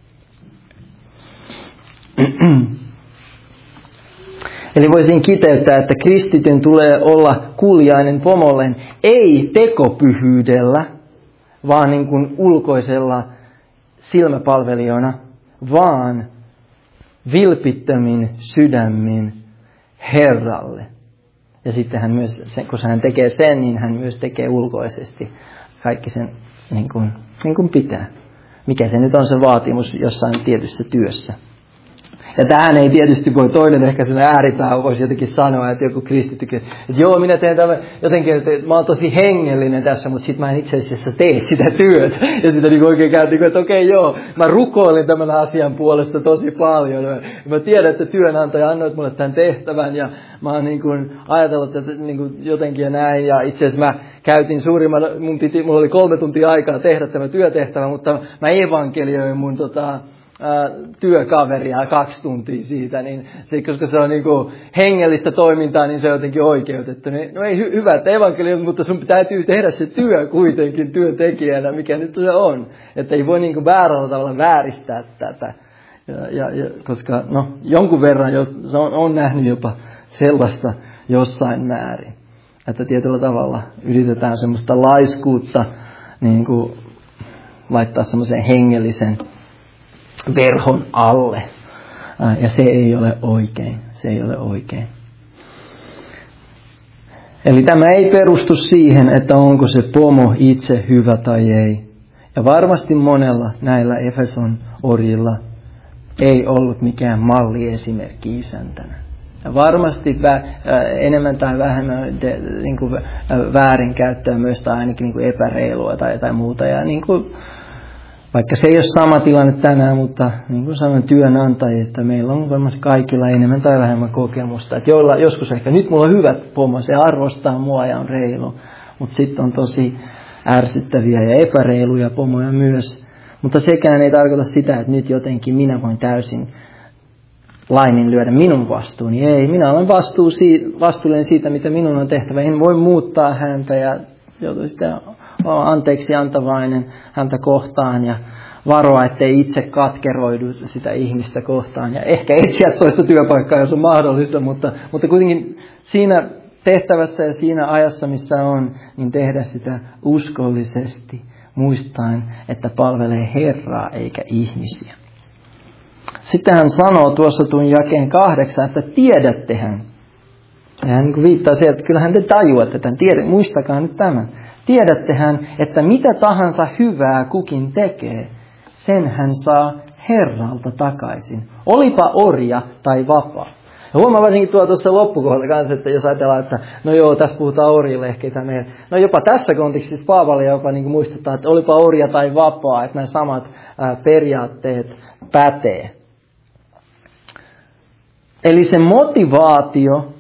Eli voisin kiteyttää, että kristityn tulee olla kuuliainen pomolleen, ei tekopyhyydellä, vaan niin kuin ulkoisella silmäpalvelijana, vaan vilpittömin sydämin Herralle. Ja sitten hän myös, kun hän tekee sen, niin hän myös tekee ulkoisesti kaikki sen niin kuin, niin kuin pitää. Mikä se nyt on se vaatimus jossain tietyssä työssä. Ja tähän ei tietysti voi toinen ehkä sen ääripää voisi jotenkin sanoa, että joku kristittykin, että joo, minä teen tämän jotenkin, että mä oon tosi hengellinen tässä, mutta sit mä en itse asiassa tee sitä työtä. Ja sitä niin oikein käytiin, että okei okay, joo, mä rukoilin tämän asian puolesta tosi paljon. Ja mä tiedän, että työnantaja annoi mulle tämän tehtävän ja mä oon niin kuin ajatellut, että niin kuin jotenkin ja näin. Ja itse asiassa mä käytin suurimman, mun piti, mulla oli kolme tuntia aikaa tehdä tämä työtehtävä, mutta mä evankelioin mun tota, ää, työkaveria kaksi tuntia siitä, niin se, koska se on niin kuin hengellistä toimintaa, niin se on jotenkin oikeutettu. Niin, no ei hy- hyvät evankeliumit, mutta sun täytyy tehdä se työ kuitenkin työntekijänä, mikä nyt se on. Että ei voi niin kuin väärällä tavalla vääristää tätä. Ja, ja, ja, koska no, jonkun verran jos, on, on nähnyt jopa sellaista jossain määrin. Että tietyllä tavalla yritetään semmoista laiskuutta niin kuin laittaa semmoisen hengellisen verhon alle. Ja se ei ole oikein. Se ei ole oikein. Eli tämä ei perustu siihen, että onko se pomo itse hyvä tai ei. Ja varmasti monella näillä Efeson orjilla ei ollut mikään malliesimerkki isäntänä. Ja varmasti vä, enemmän tai vähemmän de, niin kuin väärinkäyttöä myös tai ainakin niin kuin epäreilua tai jotain muuta. Ja niin kuin, vaikka se ei ole sama tilanne tänään, mutta niin kuin sanoin työnantajista, meillä on varmasti kaikilla enemmän tai vähemmän kokemusta. Että joilla, joskus ehkä nyt mulla on hyvät pomo, se arvostaa mua ja on reilu, mutta sitten on tosi ärsyttäviä ja epäreiluja pomoja myös. Mutta sekään ei tarkoita sitä, että nyt jotenkin minä voin täysin laiminlyödä minun vastuuni. Ei, minä olen vastuu siitä, vastuullinen siitä, mitä minun on tehtävä. En voi muuttaa häntä ja joutuu sitten olla anteeksi antavainen häntä kohtaan ja varoa, ettei itse katkeroidu sitä ihmistä kohtaan. Ja ehkä etsiä toista työpaikkaa, jos on mahdollista, mutta, mutta kuitenkin siinä tehtävässä ja siinä ajassa, missä on, niin tehdä sitä uskollisesti, muistaen, että palvelee Herraa eikä ihmisiä. Sitten hän sanoo tuossa tuon jakeen kahdeksan, että tiedättehän. Ja hän viittaa siihen, että kyllähän te tajuatte tämän. Tiedä, muistakaa nyt tämän. Tiedättehän, että mitä tahansa hyvää kukin tekee, sen hän saa Herralta takaisin. Olipa orja tai vapaa. Ja huomaa varsinkin tuolla tuossa loppukohdalla kanssa, että jos ajatellaan, että no joo, tässä puhutaan orjille ehkä meidän. No jopa tässä kontekstissa Paavali jopa niin kuin muistuttaa, että olipa orja tai vapaa, että nämä samat ää, periaatteet pätee. Eli se motivaatio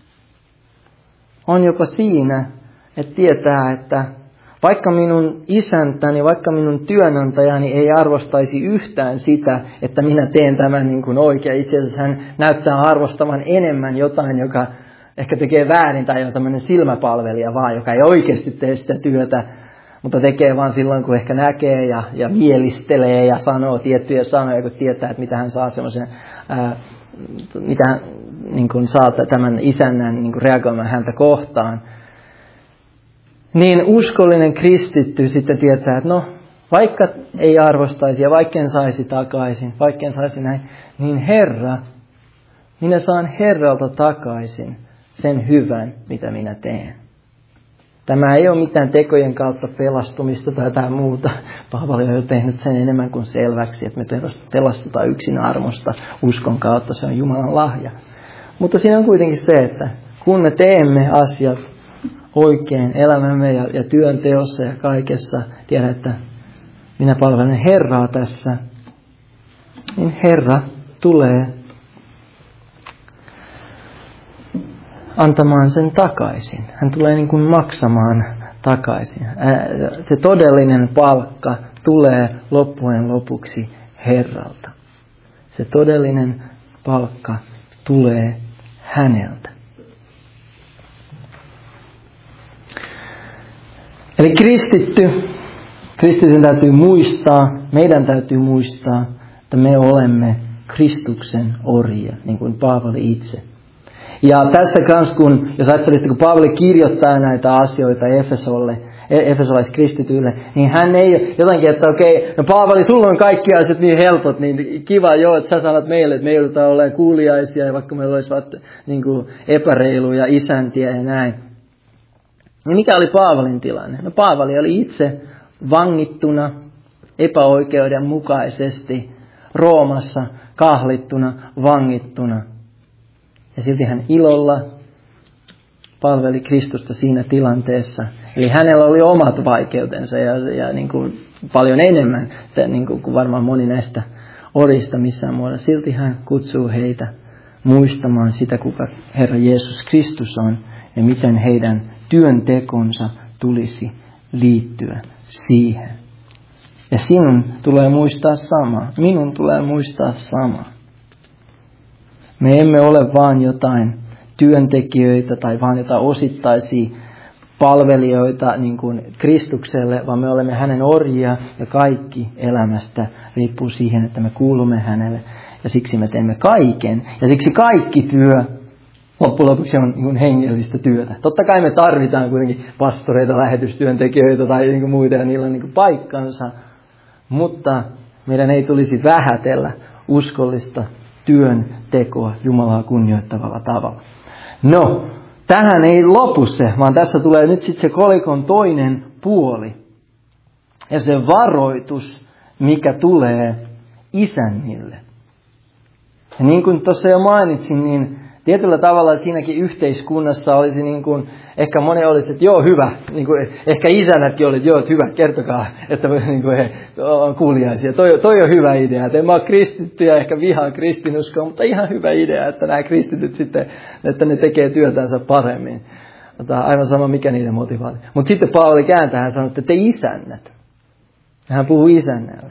on jopa siinä, että tietää, että vaikka minun isäntäni, vaikka minun työnantajani ei arvostaisi yhtään sitä, että minä teen tämän niin kuin oikein. Itse asiassa hän näyttää arvostavan enemmän jotain, joka ehkä tekee väärin tai on tämmöinen silmäpalvelija vaan, joka ei oikeasti tee sitä työtä, mutta tekee vaan silloin, kun ehkä näkee ja, ja mielistelee ja sanoo tiettyjä sanoja, kun tietää, että mitä hän saa semmoisen, ää, mitä niin kuin saa tämän isännän niin kuin reagoimaan häntä kohtaan. Niin uskollinen kristitty sitten tietää, että no, vaikka ei arvostaisi ja vaikka en saisi takaisin, vaikka en saisi näin, niin Herra, minä saan Herralta takaisin sen hyvän, mitä minä teen. Tämä ei ole mitään tekojen kautta pelastumista tai jotain muuta. Paavali on jo tehnyt sen enemmän kuin selväksi, että me pelastutaan yksin armosta uskon kautta. Se on Jumalan lahja. Mutta siinä on kuitenkin se, että kun me teemme asiat oikein elämämme ja, ja työnteossa ja kaikessa, tiedä, että minä palvelen Herraa tässä, niin Herra tulee antamaan sen takaisin. Hän tulee niin kuin maksamaan takaisin. Se todellinen palkka tulee loppujen lopuksi Herralta. Se todellinen palkka tulee häneltä. Eli kristitty, kristityn täytyy muistaa, meidän täytyy muistaa, että me olemme Kristuksen orjia, niin kuin Paavali itse. Ja tässä kanssa, kun, jos ajattelitte, kun Paavali kirjoittaa näitä asioita Efesolle, efesolaiskristityille, niin hän ei jotenkin, että okei, no Paavali, sulla on kaikki asiat niin helpot, niin kiva joo, että sä sanot meille, että me joudutaan olemaan kuuliaisia, ja vaikka meillä olisi niin kuin epäreiluja isäntiä ja näin. Niin mikä oli Paavalin tilanne? No Paavali oli itse vangittuna epäoikeudenmukaisesti Roomassa, kahlittuna, vangittuna. Ja silti hän ilolla palveli Kristusta siinä tilanteessa. Eli hänellä oli omat vaikeutensa ja, ja niin kuin paljon enemmän niin kuin varmaan moni näistä orista missään muodossa. Silti hän kutsuu heitä muistamaan sitä, kuka Herra Jeesus Kristus on ja miten heidän työntekonsa tulisi liittyä siihen. Ja sinun tulee muistaa sama. Minun tulee muistaa sama. Me emme ole vaan jotain työntekijöitä tai vaan jotain osittaisia palvelijoita niin kuin Kristukselle, vaan me olemme hänen orjia ja kaikki elämästä riippuu siihen, että me kuulumme hänelle. Ja siksi me teemme kaiken. Ja siksi kaikki työ loppujen lopuksi on niin kuin hengellistä työtä. Totta kai me tarvitaan kuitenkin pastoreita, lähetystyöntekijöitä tai niin kuin muita, ja niillä on niin kuin paikkansa. Mutta meidän ei tulisi vähätellä uskollista työntekoa Jumalaa kunnioittavalla tavalla. No, tähän ei lopu se, vaan tässä tulee nyt sitten se kolikon toinen puoli. Ja se varoitus, mikä tulee isännille. Ja niin kuin tuossa jo mainitsin, niin tietyllä tavalla siinäkin yhteiskunnassa olisi niin kuin, ehkä moni olisi, että joo, hyvä. Niin kuin, ehkä isännätkin oli, että joo, että hyvä, kertokaa, että niin kuin he on kuuliaisia. Toi, toi on hyvä idea. Että en mä ole kristitty ja ehkä vihaan kristinuskoa, mutta ihan hyvä idea, että nämä kristityt sitten, että ne tekee työtänsä paremmin. Mutta aivan sama, mikä niiden motivaatio. Mutta sitten Paavali kääntää, hän sanoo, että te isännät. Hän puhuu isännälle.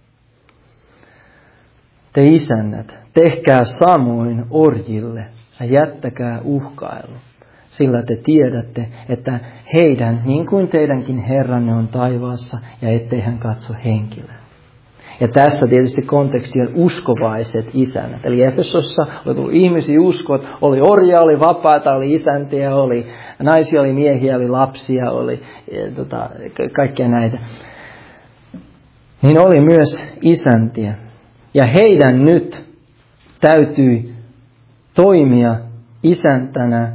Te isännät, tehkää samoin orjille ja jättäkää uhkailu, sillä te tiedätte, että heidän, niin kuin teidänkin Herranne on taivaassa, ja ettei hän katso henkilöä. Ja tässä tietysti konteksti on uskovaiset isännät. Eli Efesossa oli tullut ihmisiä uskot, oli orjia, oli vapaita, oli isäntiä, oli naisia, oli miehiä, oli lapsia, oli ja, tota, kaikkia näitä. Niin oli myös isäntiä. Ja heidän nyt täytyi toimia isäntänä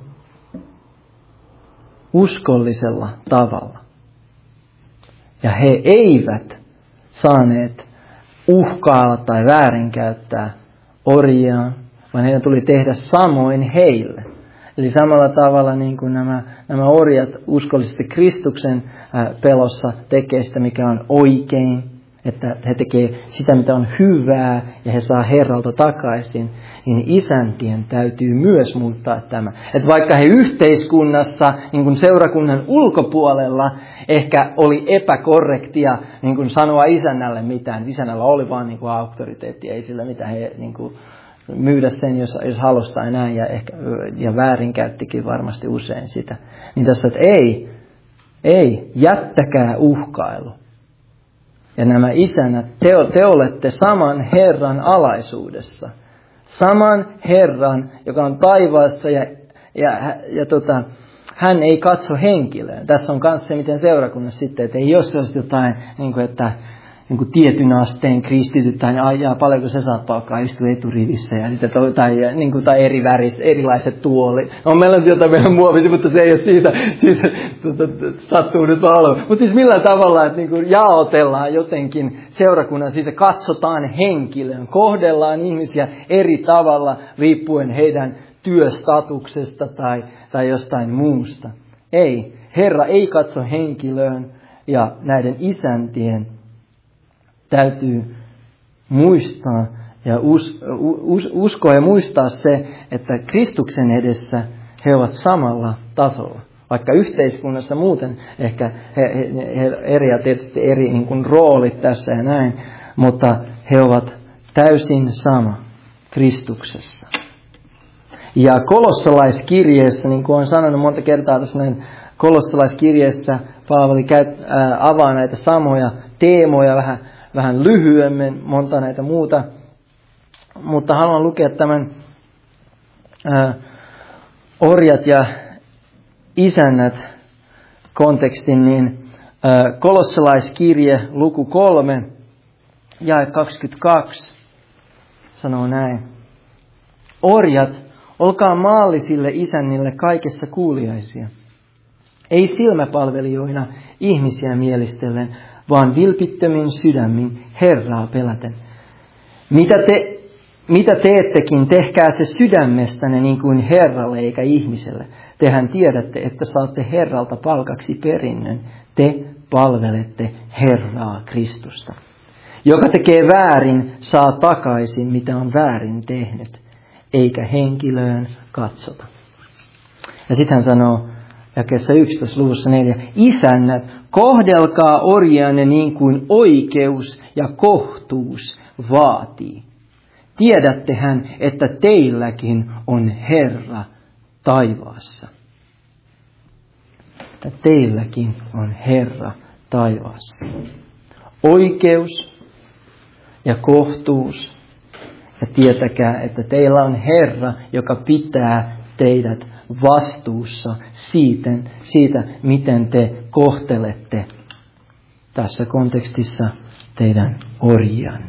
uskollisella tavalla. Ja he eivät saaneet uhkailla tai väärinkäyttää orjiaan, vaan heidän tuli tehdä samoin heille. Eli samalla tavalla niin kuin nämä, nämä orjat uskollisesti Kristuksen pelossa tekee sitä, mikä on oikein, että he tekee sitä, mitä on hyvää, ja he saa Herralta takaisin, niin isäntien täytyy myös muuttaa tämä. Että vaikka he yhteiskunnassa, niin kuin seurakunnan ulkopuolella, ehkä oli epäkorrektia niin kuin sanoa isännälle mitään. Isännällä oli vaan niin kuin auktoriteetti, ei sillä mitään he niin kuin myydä sen, jos, jos halusi tai näin, ja, ehkä, ja väärinkäyttikin varmasti usein sitä. Niin tässä, että ei, ei, jättäkää uhkailu. Ja nämä isännät, te, te olette saman Herran alaisuudessa. Saman Herran, joka on taivaassa ja, ja, ja tota, hän ei katso henkilöön. Tässä on myös se, miten seurakunnassa sitten, että ei jos olisi jotain, niin kuin, että niin kuin tietyn asteen kristityt tai ajaa paljonko sä saat palkkaa istua eturivissä ja sitten to, tai, niin kuin, tai eri väris, erilaiset tuolit. No meillä on jotain meidän muovisi, mutta se ei ole siitä, siitä sattuu nyt vaan olemaan. Mutta siis millä tavalla, että niin kuin jaotellaan jotenkin seurakunnan, siis katsotaan henkilön, kohdellaan ihmisiä eri tavalla riippuen heidän työstatuksesta tai, tai jostain muusta. Ei, Herra ei katso henkilöön ja näiden isäntien täytyy muistaa ja us, us, uskoa ja muistaa se, että Kristuksen edessä he ovat samalla tasolla. Vaikka yhteiskunnassa muuten ehkä he, he, he eri ja tietysti eri niin kuin roolit tässä ja näin, mutta he ovat täysin sama Kristuksessa. Ja kolossalaiskirjeessä, niin kuin olen sanonut monta kertaa tässä näin, kolossalaiskirjeessä Paavali käy, ää, avaa näitä samoja teemoja vähän, vähän lyhyemmin, monta näitä muuta. Mutta haluan lukea tämän ää, orjat ja isännät kontekstin, niin ää, kolossalaiskirje luku kolme, jae kaksikymmentäkaksi sanoo näin. Orjat, olkaa maallisille isännille kaikessa kuuliaisia. Ei silmäpalvelijoina ihmisiä mielistellen, vaan vilpittömin sydämin Herraa peläten. Mitä, te, mitä teettekin, tehkää se sydämestänne niin kuin Herralle eikä ihmiselle. Tehän tiedätte, että saatte Herralta palkaksi perinnön. Te palvelette Herraa Kristusta. Joka tekee väärin, saa takaisin, mitä on väärin tehnyt, eikä henkilöön katsota. Ja sitten hän sanoo jakeessa yksitoista luvussa neljä. Isännät, kohdelkaa orjaanne niin kuin oikeus ja kohtuus vaatii. Tiedättehän, että teilläkin on Herra taivaassa. Että teilläkin on Herra taivaassa. Oikeus ja kohtuus. Ja tietäkää, että teillä on Herra, joka pitää teidät vastuussa siitä, siitä, miten te kohtelette tässä kontekstissa teidän orjanne.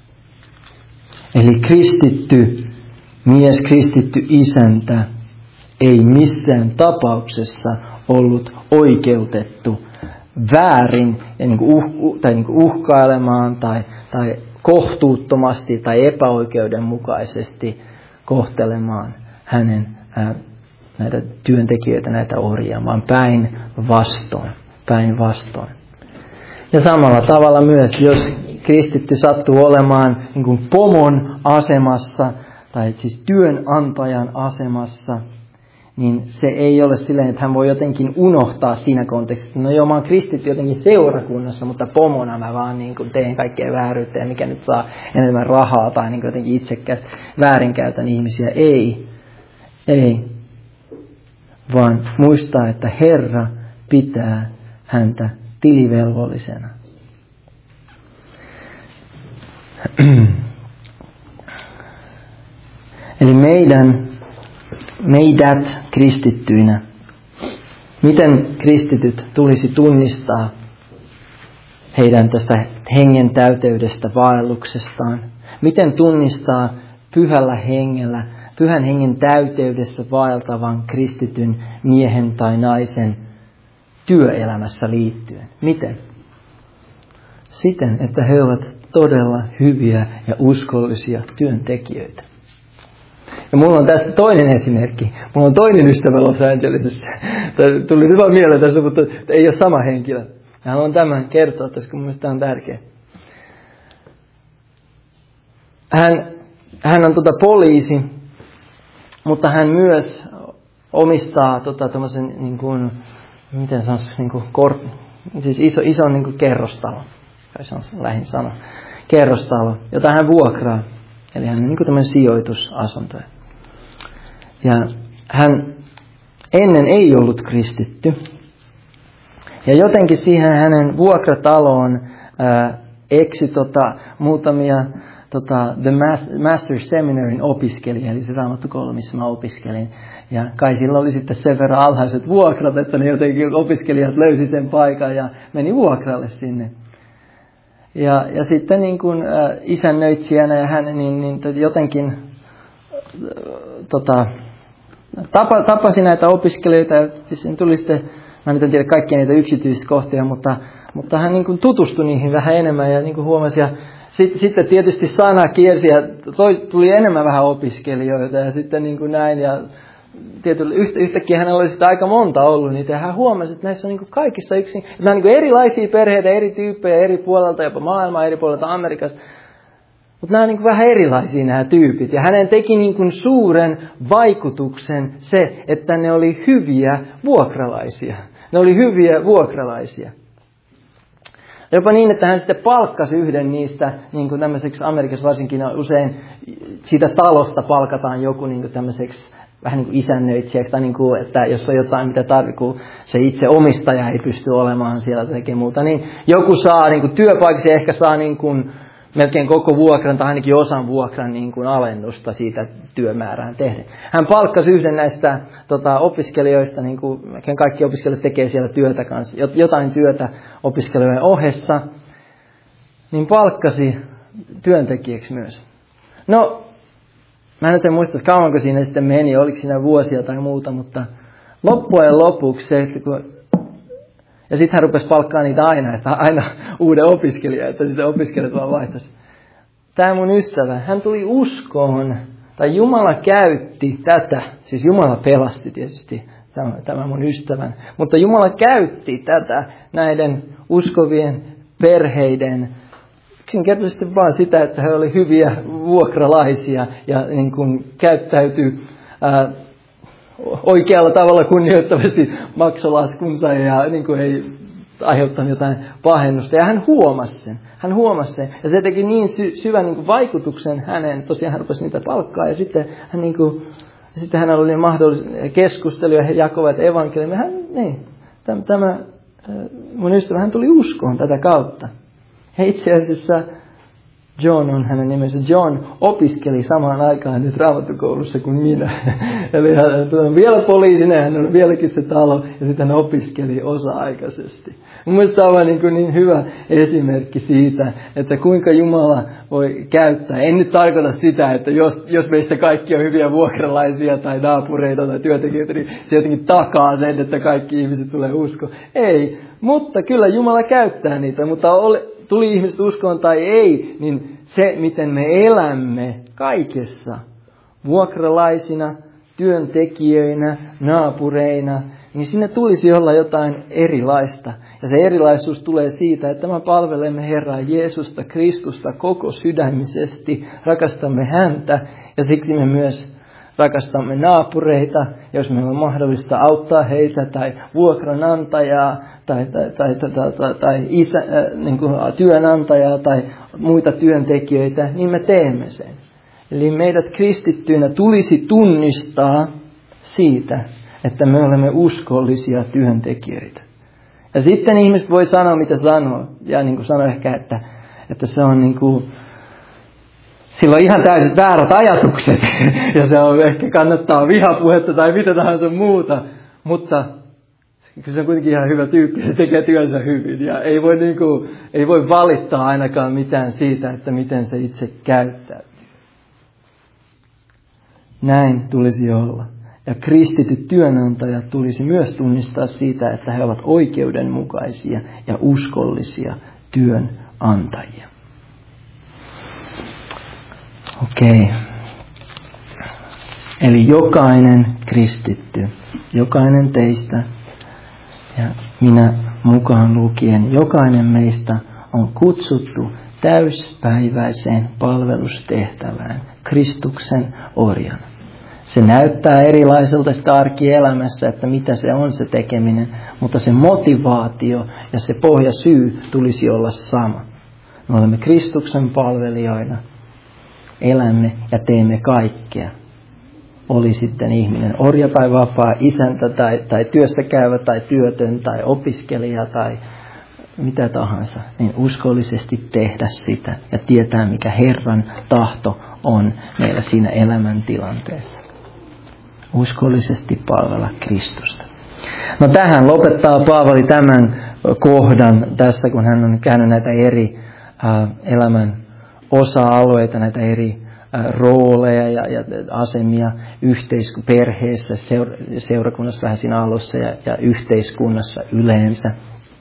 Eli kristitty mies, kristitty isäntä ei missään tapauksessa ollut oikeutettu väärin ja niin kuin uh, tai niin kuin uhkailemaan tai, tai kohtuuttomasti tai epäoikeudenmukaisesti kohtelemaan hänen ää, näitä työntekijöitä, näitä orjia, vaan päinvastoin, päinvastoin. Ja samalla tavalla myös, jos kristitty sattuu olemaan niin kuin pomon asemassa tai siis työnantajan asemassa, niin se ei ole silleen, että hän voi jotenkin unohtaa siinä kontekstissa. No joo, mä oon kristitty jotenkin seurakunnassa, mutta pomona mä vaan niin kuin teen kaikkea vääryyttä ja mikä nyt saa enemmän rahaa tai niin kuin jotenkin itsekäs väärinkäytän ihmisiä. Ei, ei, vaan muistaa, että Herra pitää häntä tilivelvollisena. Eli meidän, meidät kristittyinä, miten kristityt tulisi tunnistaa heidän tästä hengen täyteydestä, vaelluksestaan? Miten tunnistaa pyhällä hengellä, pyhän hengen täyteydessä vaeltavan kristityn miehen tai naisen työelämässä liittyen? Miten? Siten, että he ovat todella hyviä ja uskollisia työntekijöitä. Ja mulla on tästä toinen esimerkki. Mulla on toinen ystävä Los Angelesissa. Tuli hyvä mieleen tässä, mutta ei ole sama henkilö. Ja haluan tämän kertoa, koska mun mielestä tämä on tärkeä. Hän, hän on tota poliisi, mutta hän myös omistaa tota tämmöisen, niin kuin, miten sanoisi, niin kuin kor, siis iso, iso niin kuin kerrostalo. Tai se on lähin sana. Kerrostalo, jota hän vuokraa. Eli hän on niin kuin tämmöinen sijoitusasunto. Ja hän ennen ei ollut kristitty. Ja jotenkin siihen hänen vuokrataloon ää, eksi tota, muutamia tota, The Master Seminarin opiskelija, eli se raamattukoulu, missä mä opiskelin. Ja kai sillä oli sitten sen verran alhaiset vuokrat, että ne jotenkin opiskelijat löysi sen paikan ja meni vuokralle sinne. Ja, ja sitten niin kuin ä, isännöitsijänä ja hän niin, niin jotenkin ä, tota, tapa, tapasi näitä opiskelijoita ja siis tuli sitten, mä nyt en tiedä kaikkia niitä yksityiskohtia, mutta, mutta hän niin kuin tutustui niihin vähän enemmän ja niin kuin huomasi. Ja sit, sitten tietysti sana kiersi ja toi, tuli enemmän vähän opiskelijoita ja sitten niin kuin näin ja tietysti yhtä, yhtäkkiä hänellä oli sitä aika monta ollut niitä ja hän huomasi, että näissä on niin kuin kaikissa yksin, nämä on niin kuin erilaisia perheitä, eri tyyppejä, eri puolelta, jopa maailmaa, eri puolelta Amerikasta. Mutta nämä on niin kuin vähän erilaisia nämä tyypit. Ja hänen teki niin kuin suuren vaikutuksen se, että ne oli hyviä vuokralaisia. Ne oli hyviä vuokralaisia. Jopa niin, että hän sitten palkkasi yhden niistä, niin kuin tämmöiseksi Amerikassa varsinkin usein siitä talosta palkataan joku niin kuin tämmöiseksi vähän niin kuin isännöitsijäksi, tai niin kuin, että jos on jotain, mitä tarvitsee, kun se itse omistaja ei pysty olemaan siellä tekemään muuta, niin joku saa niin kuin työpaikassa ehkä saa niin kuin melkein koko vuokran tai ainakin osan vuokran niin kuin alennusta siitä työmäärään tehden. Hän palkkasi yhden näistä tota, opiskelijoista, niin kuin melkein kaikki opiskelijat tekee siellä työtä kanssa, jotain työtä opiskelijoiden ohessa, niin palkkasi työntekijäksi myös. No, mä en muista, kauanko siinä sitten meni, oliko siinä vuosia tai muuta, mutta loppujen lopuksi se, että kun ja sitten hän rupesi palkkaa niitä aina, että aina uuden opiskelijan, että sitten opiskelijat vaan vaihtaisi. Tämä mun ystävä, hän tuli uskoon, tai Jumala käytti tätä, siis Jumala pelasti tietysti tämä, tämä mun ystävän, mutta Jumala käytti tätä näiden uskovien perheiden, yksinkertaisesti vaan sitä, että he olivat hyviä vuokralaisia ja niin kuin käyttäytyi ää, oikealla tavalla kunnioittavasti maksolaskunsa ja niin kuin ei aiheuttanut jotain pahennusta. Ja hän huomasi sen. Hän huomasi sen. Ja se teki niin sy- syvän niin kuin vaikutuksen häneen. Tosiaan hän rupesi niitä palkkaa. Ja sitten, hän, niin kuin, ja sitten hänellä oli mahdollisia keskusteluja. He jakoivat evankeliumia. Hän, niin, tämä, tämä mun ystävä, hän tuli uskoon tätä kautta. Ja itse asiassa John on hänen nimensä. John opiskeli samaan aikaan nyt raamattukoulussa kuin minä. Eli hän on vielä poliisina ja hän on vieläkin se talo ja sitten hän opiskeli osa-aikaisesti. Mun mielestä tämä on niin, kuin niin hyvä esimerkki siitä, että kuinka Jumala voi käyttää. En nyt tarkoita sitä, että jos, jos meistä kaikki on hyviä vuokralaisia tai naapureita tai työntekijöitä, niin se jotenkin takaa sen, että kaikki ihmiset tulee uskoon. Ei, mutta kyllä Jumala käyttää niitä, mutta ole, tuli ihmiset uskoon tai ei, niin se, miten me elämme kaikessa, vuokralaisina, työntekijöinä, naapureina, niin sinne tulisi olla jotain erilaista. Ja se erilaisuus tulee siitä, että me palvelemme Herraa Jeesusta, Kristusta koko sydämisesti, rakastamme häntä ja siksi me myös rakastamme naapureita, jos meillä on mahdollista auttaa heitä tai vuokranantajaa tai, tai, tai, tai, tai, tai isä, äh, niin kuin työnantajaa tai muita työntekijöitä, niin me teemme sen. Eli meidät kristittyinä tulisi tunnistaa siitä, että me olemme uskollisia työntekijöitä. Ja sitten ihmiset voi sanoa, mitä sanoo. Ja niin kuin sanoo ehkä, että, että se on niin kuin, sillä on ihan täysin väärät ajatukset. Ja se on ehkä kannattaa vihapuhetta tai mitä tahansa muuta. Mutta kyllä se on kuitenkin ihan hyvä tyyppi. Se tekee työnsä hyvin. Ja ei voi, niin kuin, ei voi valittaa ainakaan mitään siitä, että miten se itse käyttää. Näin tulisi olla. Ja kristityt työnantajat tulisi myös tunnistaa siitä, että he ovat oikeudenmukaisia ja uskollisia työnantajia. Okei. Okay. Eli jokainen kristitty, jokainen teistä ja minä mukaan lukien, jokainen meistä on kutsuttu täyspäiväiseen palvelustehtävään Kristuksen orjana. Se näyttää erilaiselta sitä arkielämässä, että mitä se on se tekeminen, mutta se motivaatio ja se pohjasyy tulisi olla sama. Me olemme Kristuksen palvelijoina, elämme ja teemme kaikkea. Oli sitten ihminen orja tai vapaa, isäntä tai, tai työssä käyvä tai työtön tai opiskelija tai mitä tahansa, niin uskollisesti tehdä sitä ja tietää, mikä Herran tahto on meillä siinä elämäntilanteessa. Uskollisesti palvella Kristusta. No tähän lopettaa Paavali tämän kohdan tässä, kun hän on käynyt näitä eri äh, elämän osa-alueita, näitä eri äh, rooleja ja, ja asemia yhteisku- perheessä, seura- seurakunnassa vähän siinä alussa ja, ja yhteiskunnassa yleensä.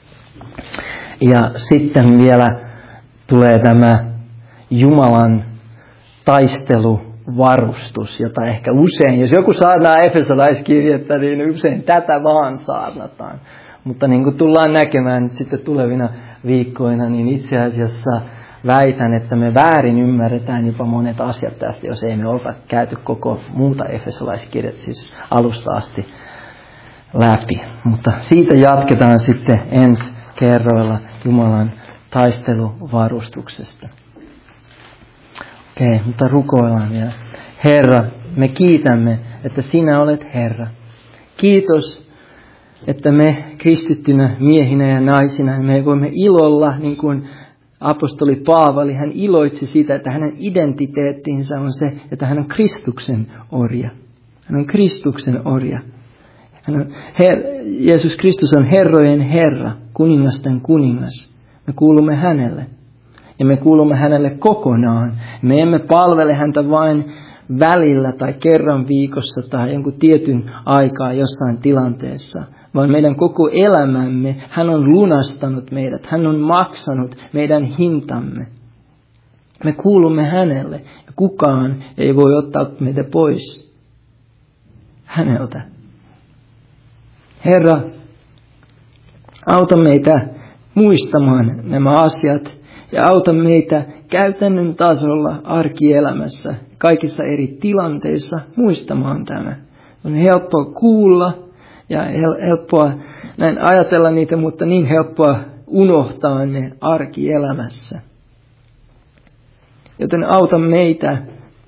Ja sitten vielä tulee tämä Jumalan taisteluvarustus, jota ehkä usein, jos joku saarnaa efesolaiskirjettä, niin usein tätä vaan saarnataan. Mutta niin kuin tullaan näkemään nyt sitten tulevina viikkoina, niin itse asiassa väitän, että me väärin ymmärretään jopa monet asiat tästä, jos ei me olla käyty koko muuta efesolaiskirjettä, siis alusta asti läpi. Mutta siitä jatketaan sitten ensi kerroilla Jumalan taisteluvarustuksesta. Okei, mutta rukoillaan vielä. Herra, me kiitämme, että sinä olet Herra. Kiitos, että me kristittynä miehinä ja naisina, me voimme ilolla, niin kuin apostoli Paavali, hän iloitsi siitä, että hänen identiteettinsä on se, että hän on Kristuksen orja. Hän on Kristuksen orja. Hän on Her- Jeesus Kristus on herrojen Herra, kuningasten kuningas. Me kuulumme hänelle. Ja me kuulumme hänelle kokonaan. Me emme palvele häntä vain välillä tai kerran viikossa tai jonkun tietyn aikaa jossain tilanteessa. Vaan meidän koko elämämme, hän on lunastanut meidät. Hän on maksanut meidän hintamme. Me kuulumme hänelle. Ja kukaan ei voi ottaa meitä pois häneltä. Herra, auta meitä muistamaan nämä asiat ja auta meitä käytännön tasolla arkielämässä, kaikissa eri tilanteissa muistamaan tämä. On helppoa kuulla ja helppoa näin ajatella niitä, mutta niin helppoa unohtaa ne arkielämässä. Joten auta meitä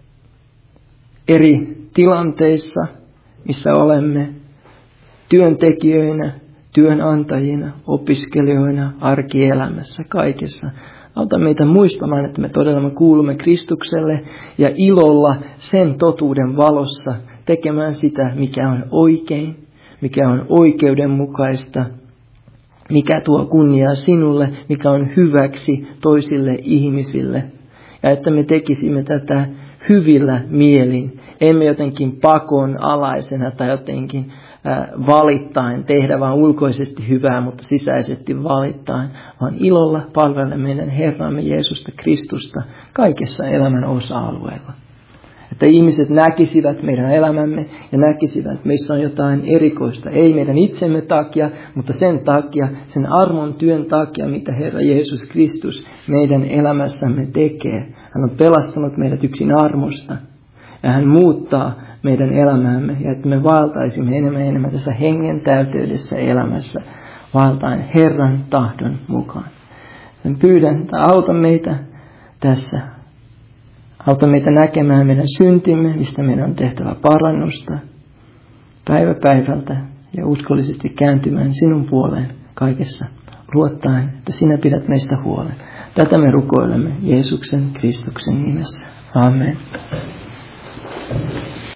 eri tilanteissa, missä olemme työntekijöinä, työnantajina, opiskelijoina, arkielämässä, kaikessa. Auta meitä muistamaan, että me todella kuulumme Kristukselle ja ilolla sen totuuden valossa tekemään sitä, mikä on oikein, mikä on oikeudenmukaista, mikä tuo kunniaa sinulle, mikä on hyväksi toisille ihmisille. Ja että me tekisimme tätä hyvillä mielin, emme jotenkin pakon alaisena tai jotenkin äh, valittain tehdä vaan ulkoisesti hyvää, mutta sisäisesti valittain, vaan ilolla palvella meidän Herramme Jeesusta Kristusta kaikessa elämän osa-alueilla. Että ihmiset näkisivät meidän elämämme ja näkisivät, että meissä on jotain erikoista. Ei meidän itsemme takia, mutta sen takia, sen armon työn takia, mitä Herra Jeesus Kristus meidän elämässämme tekee. Hän on pelastanut meidät yksin armosta. Ja hän muuttaa meidän elämäämme ja että me vaeltaisimme enemmän ja enemmän tässä hengen täyteydessä elämässä. Vaeltaen Herran tahdon mukaan. Joten pyydän, että auta meitä tässä. Auta meitä näkemään meidän syntimme, mistä meidän on tehtävä parannusta päivä päivältä ja uskollisesti kääntymään sinun puoleen kaikessa, luottaen, että sinä pidät meistä huolen. Tätä me rukoilemme Jeesuksen Kristuksen nimessä. Amen.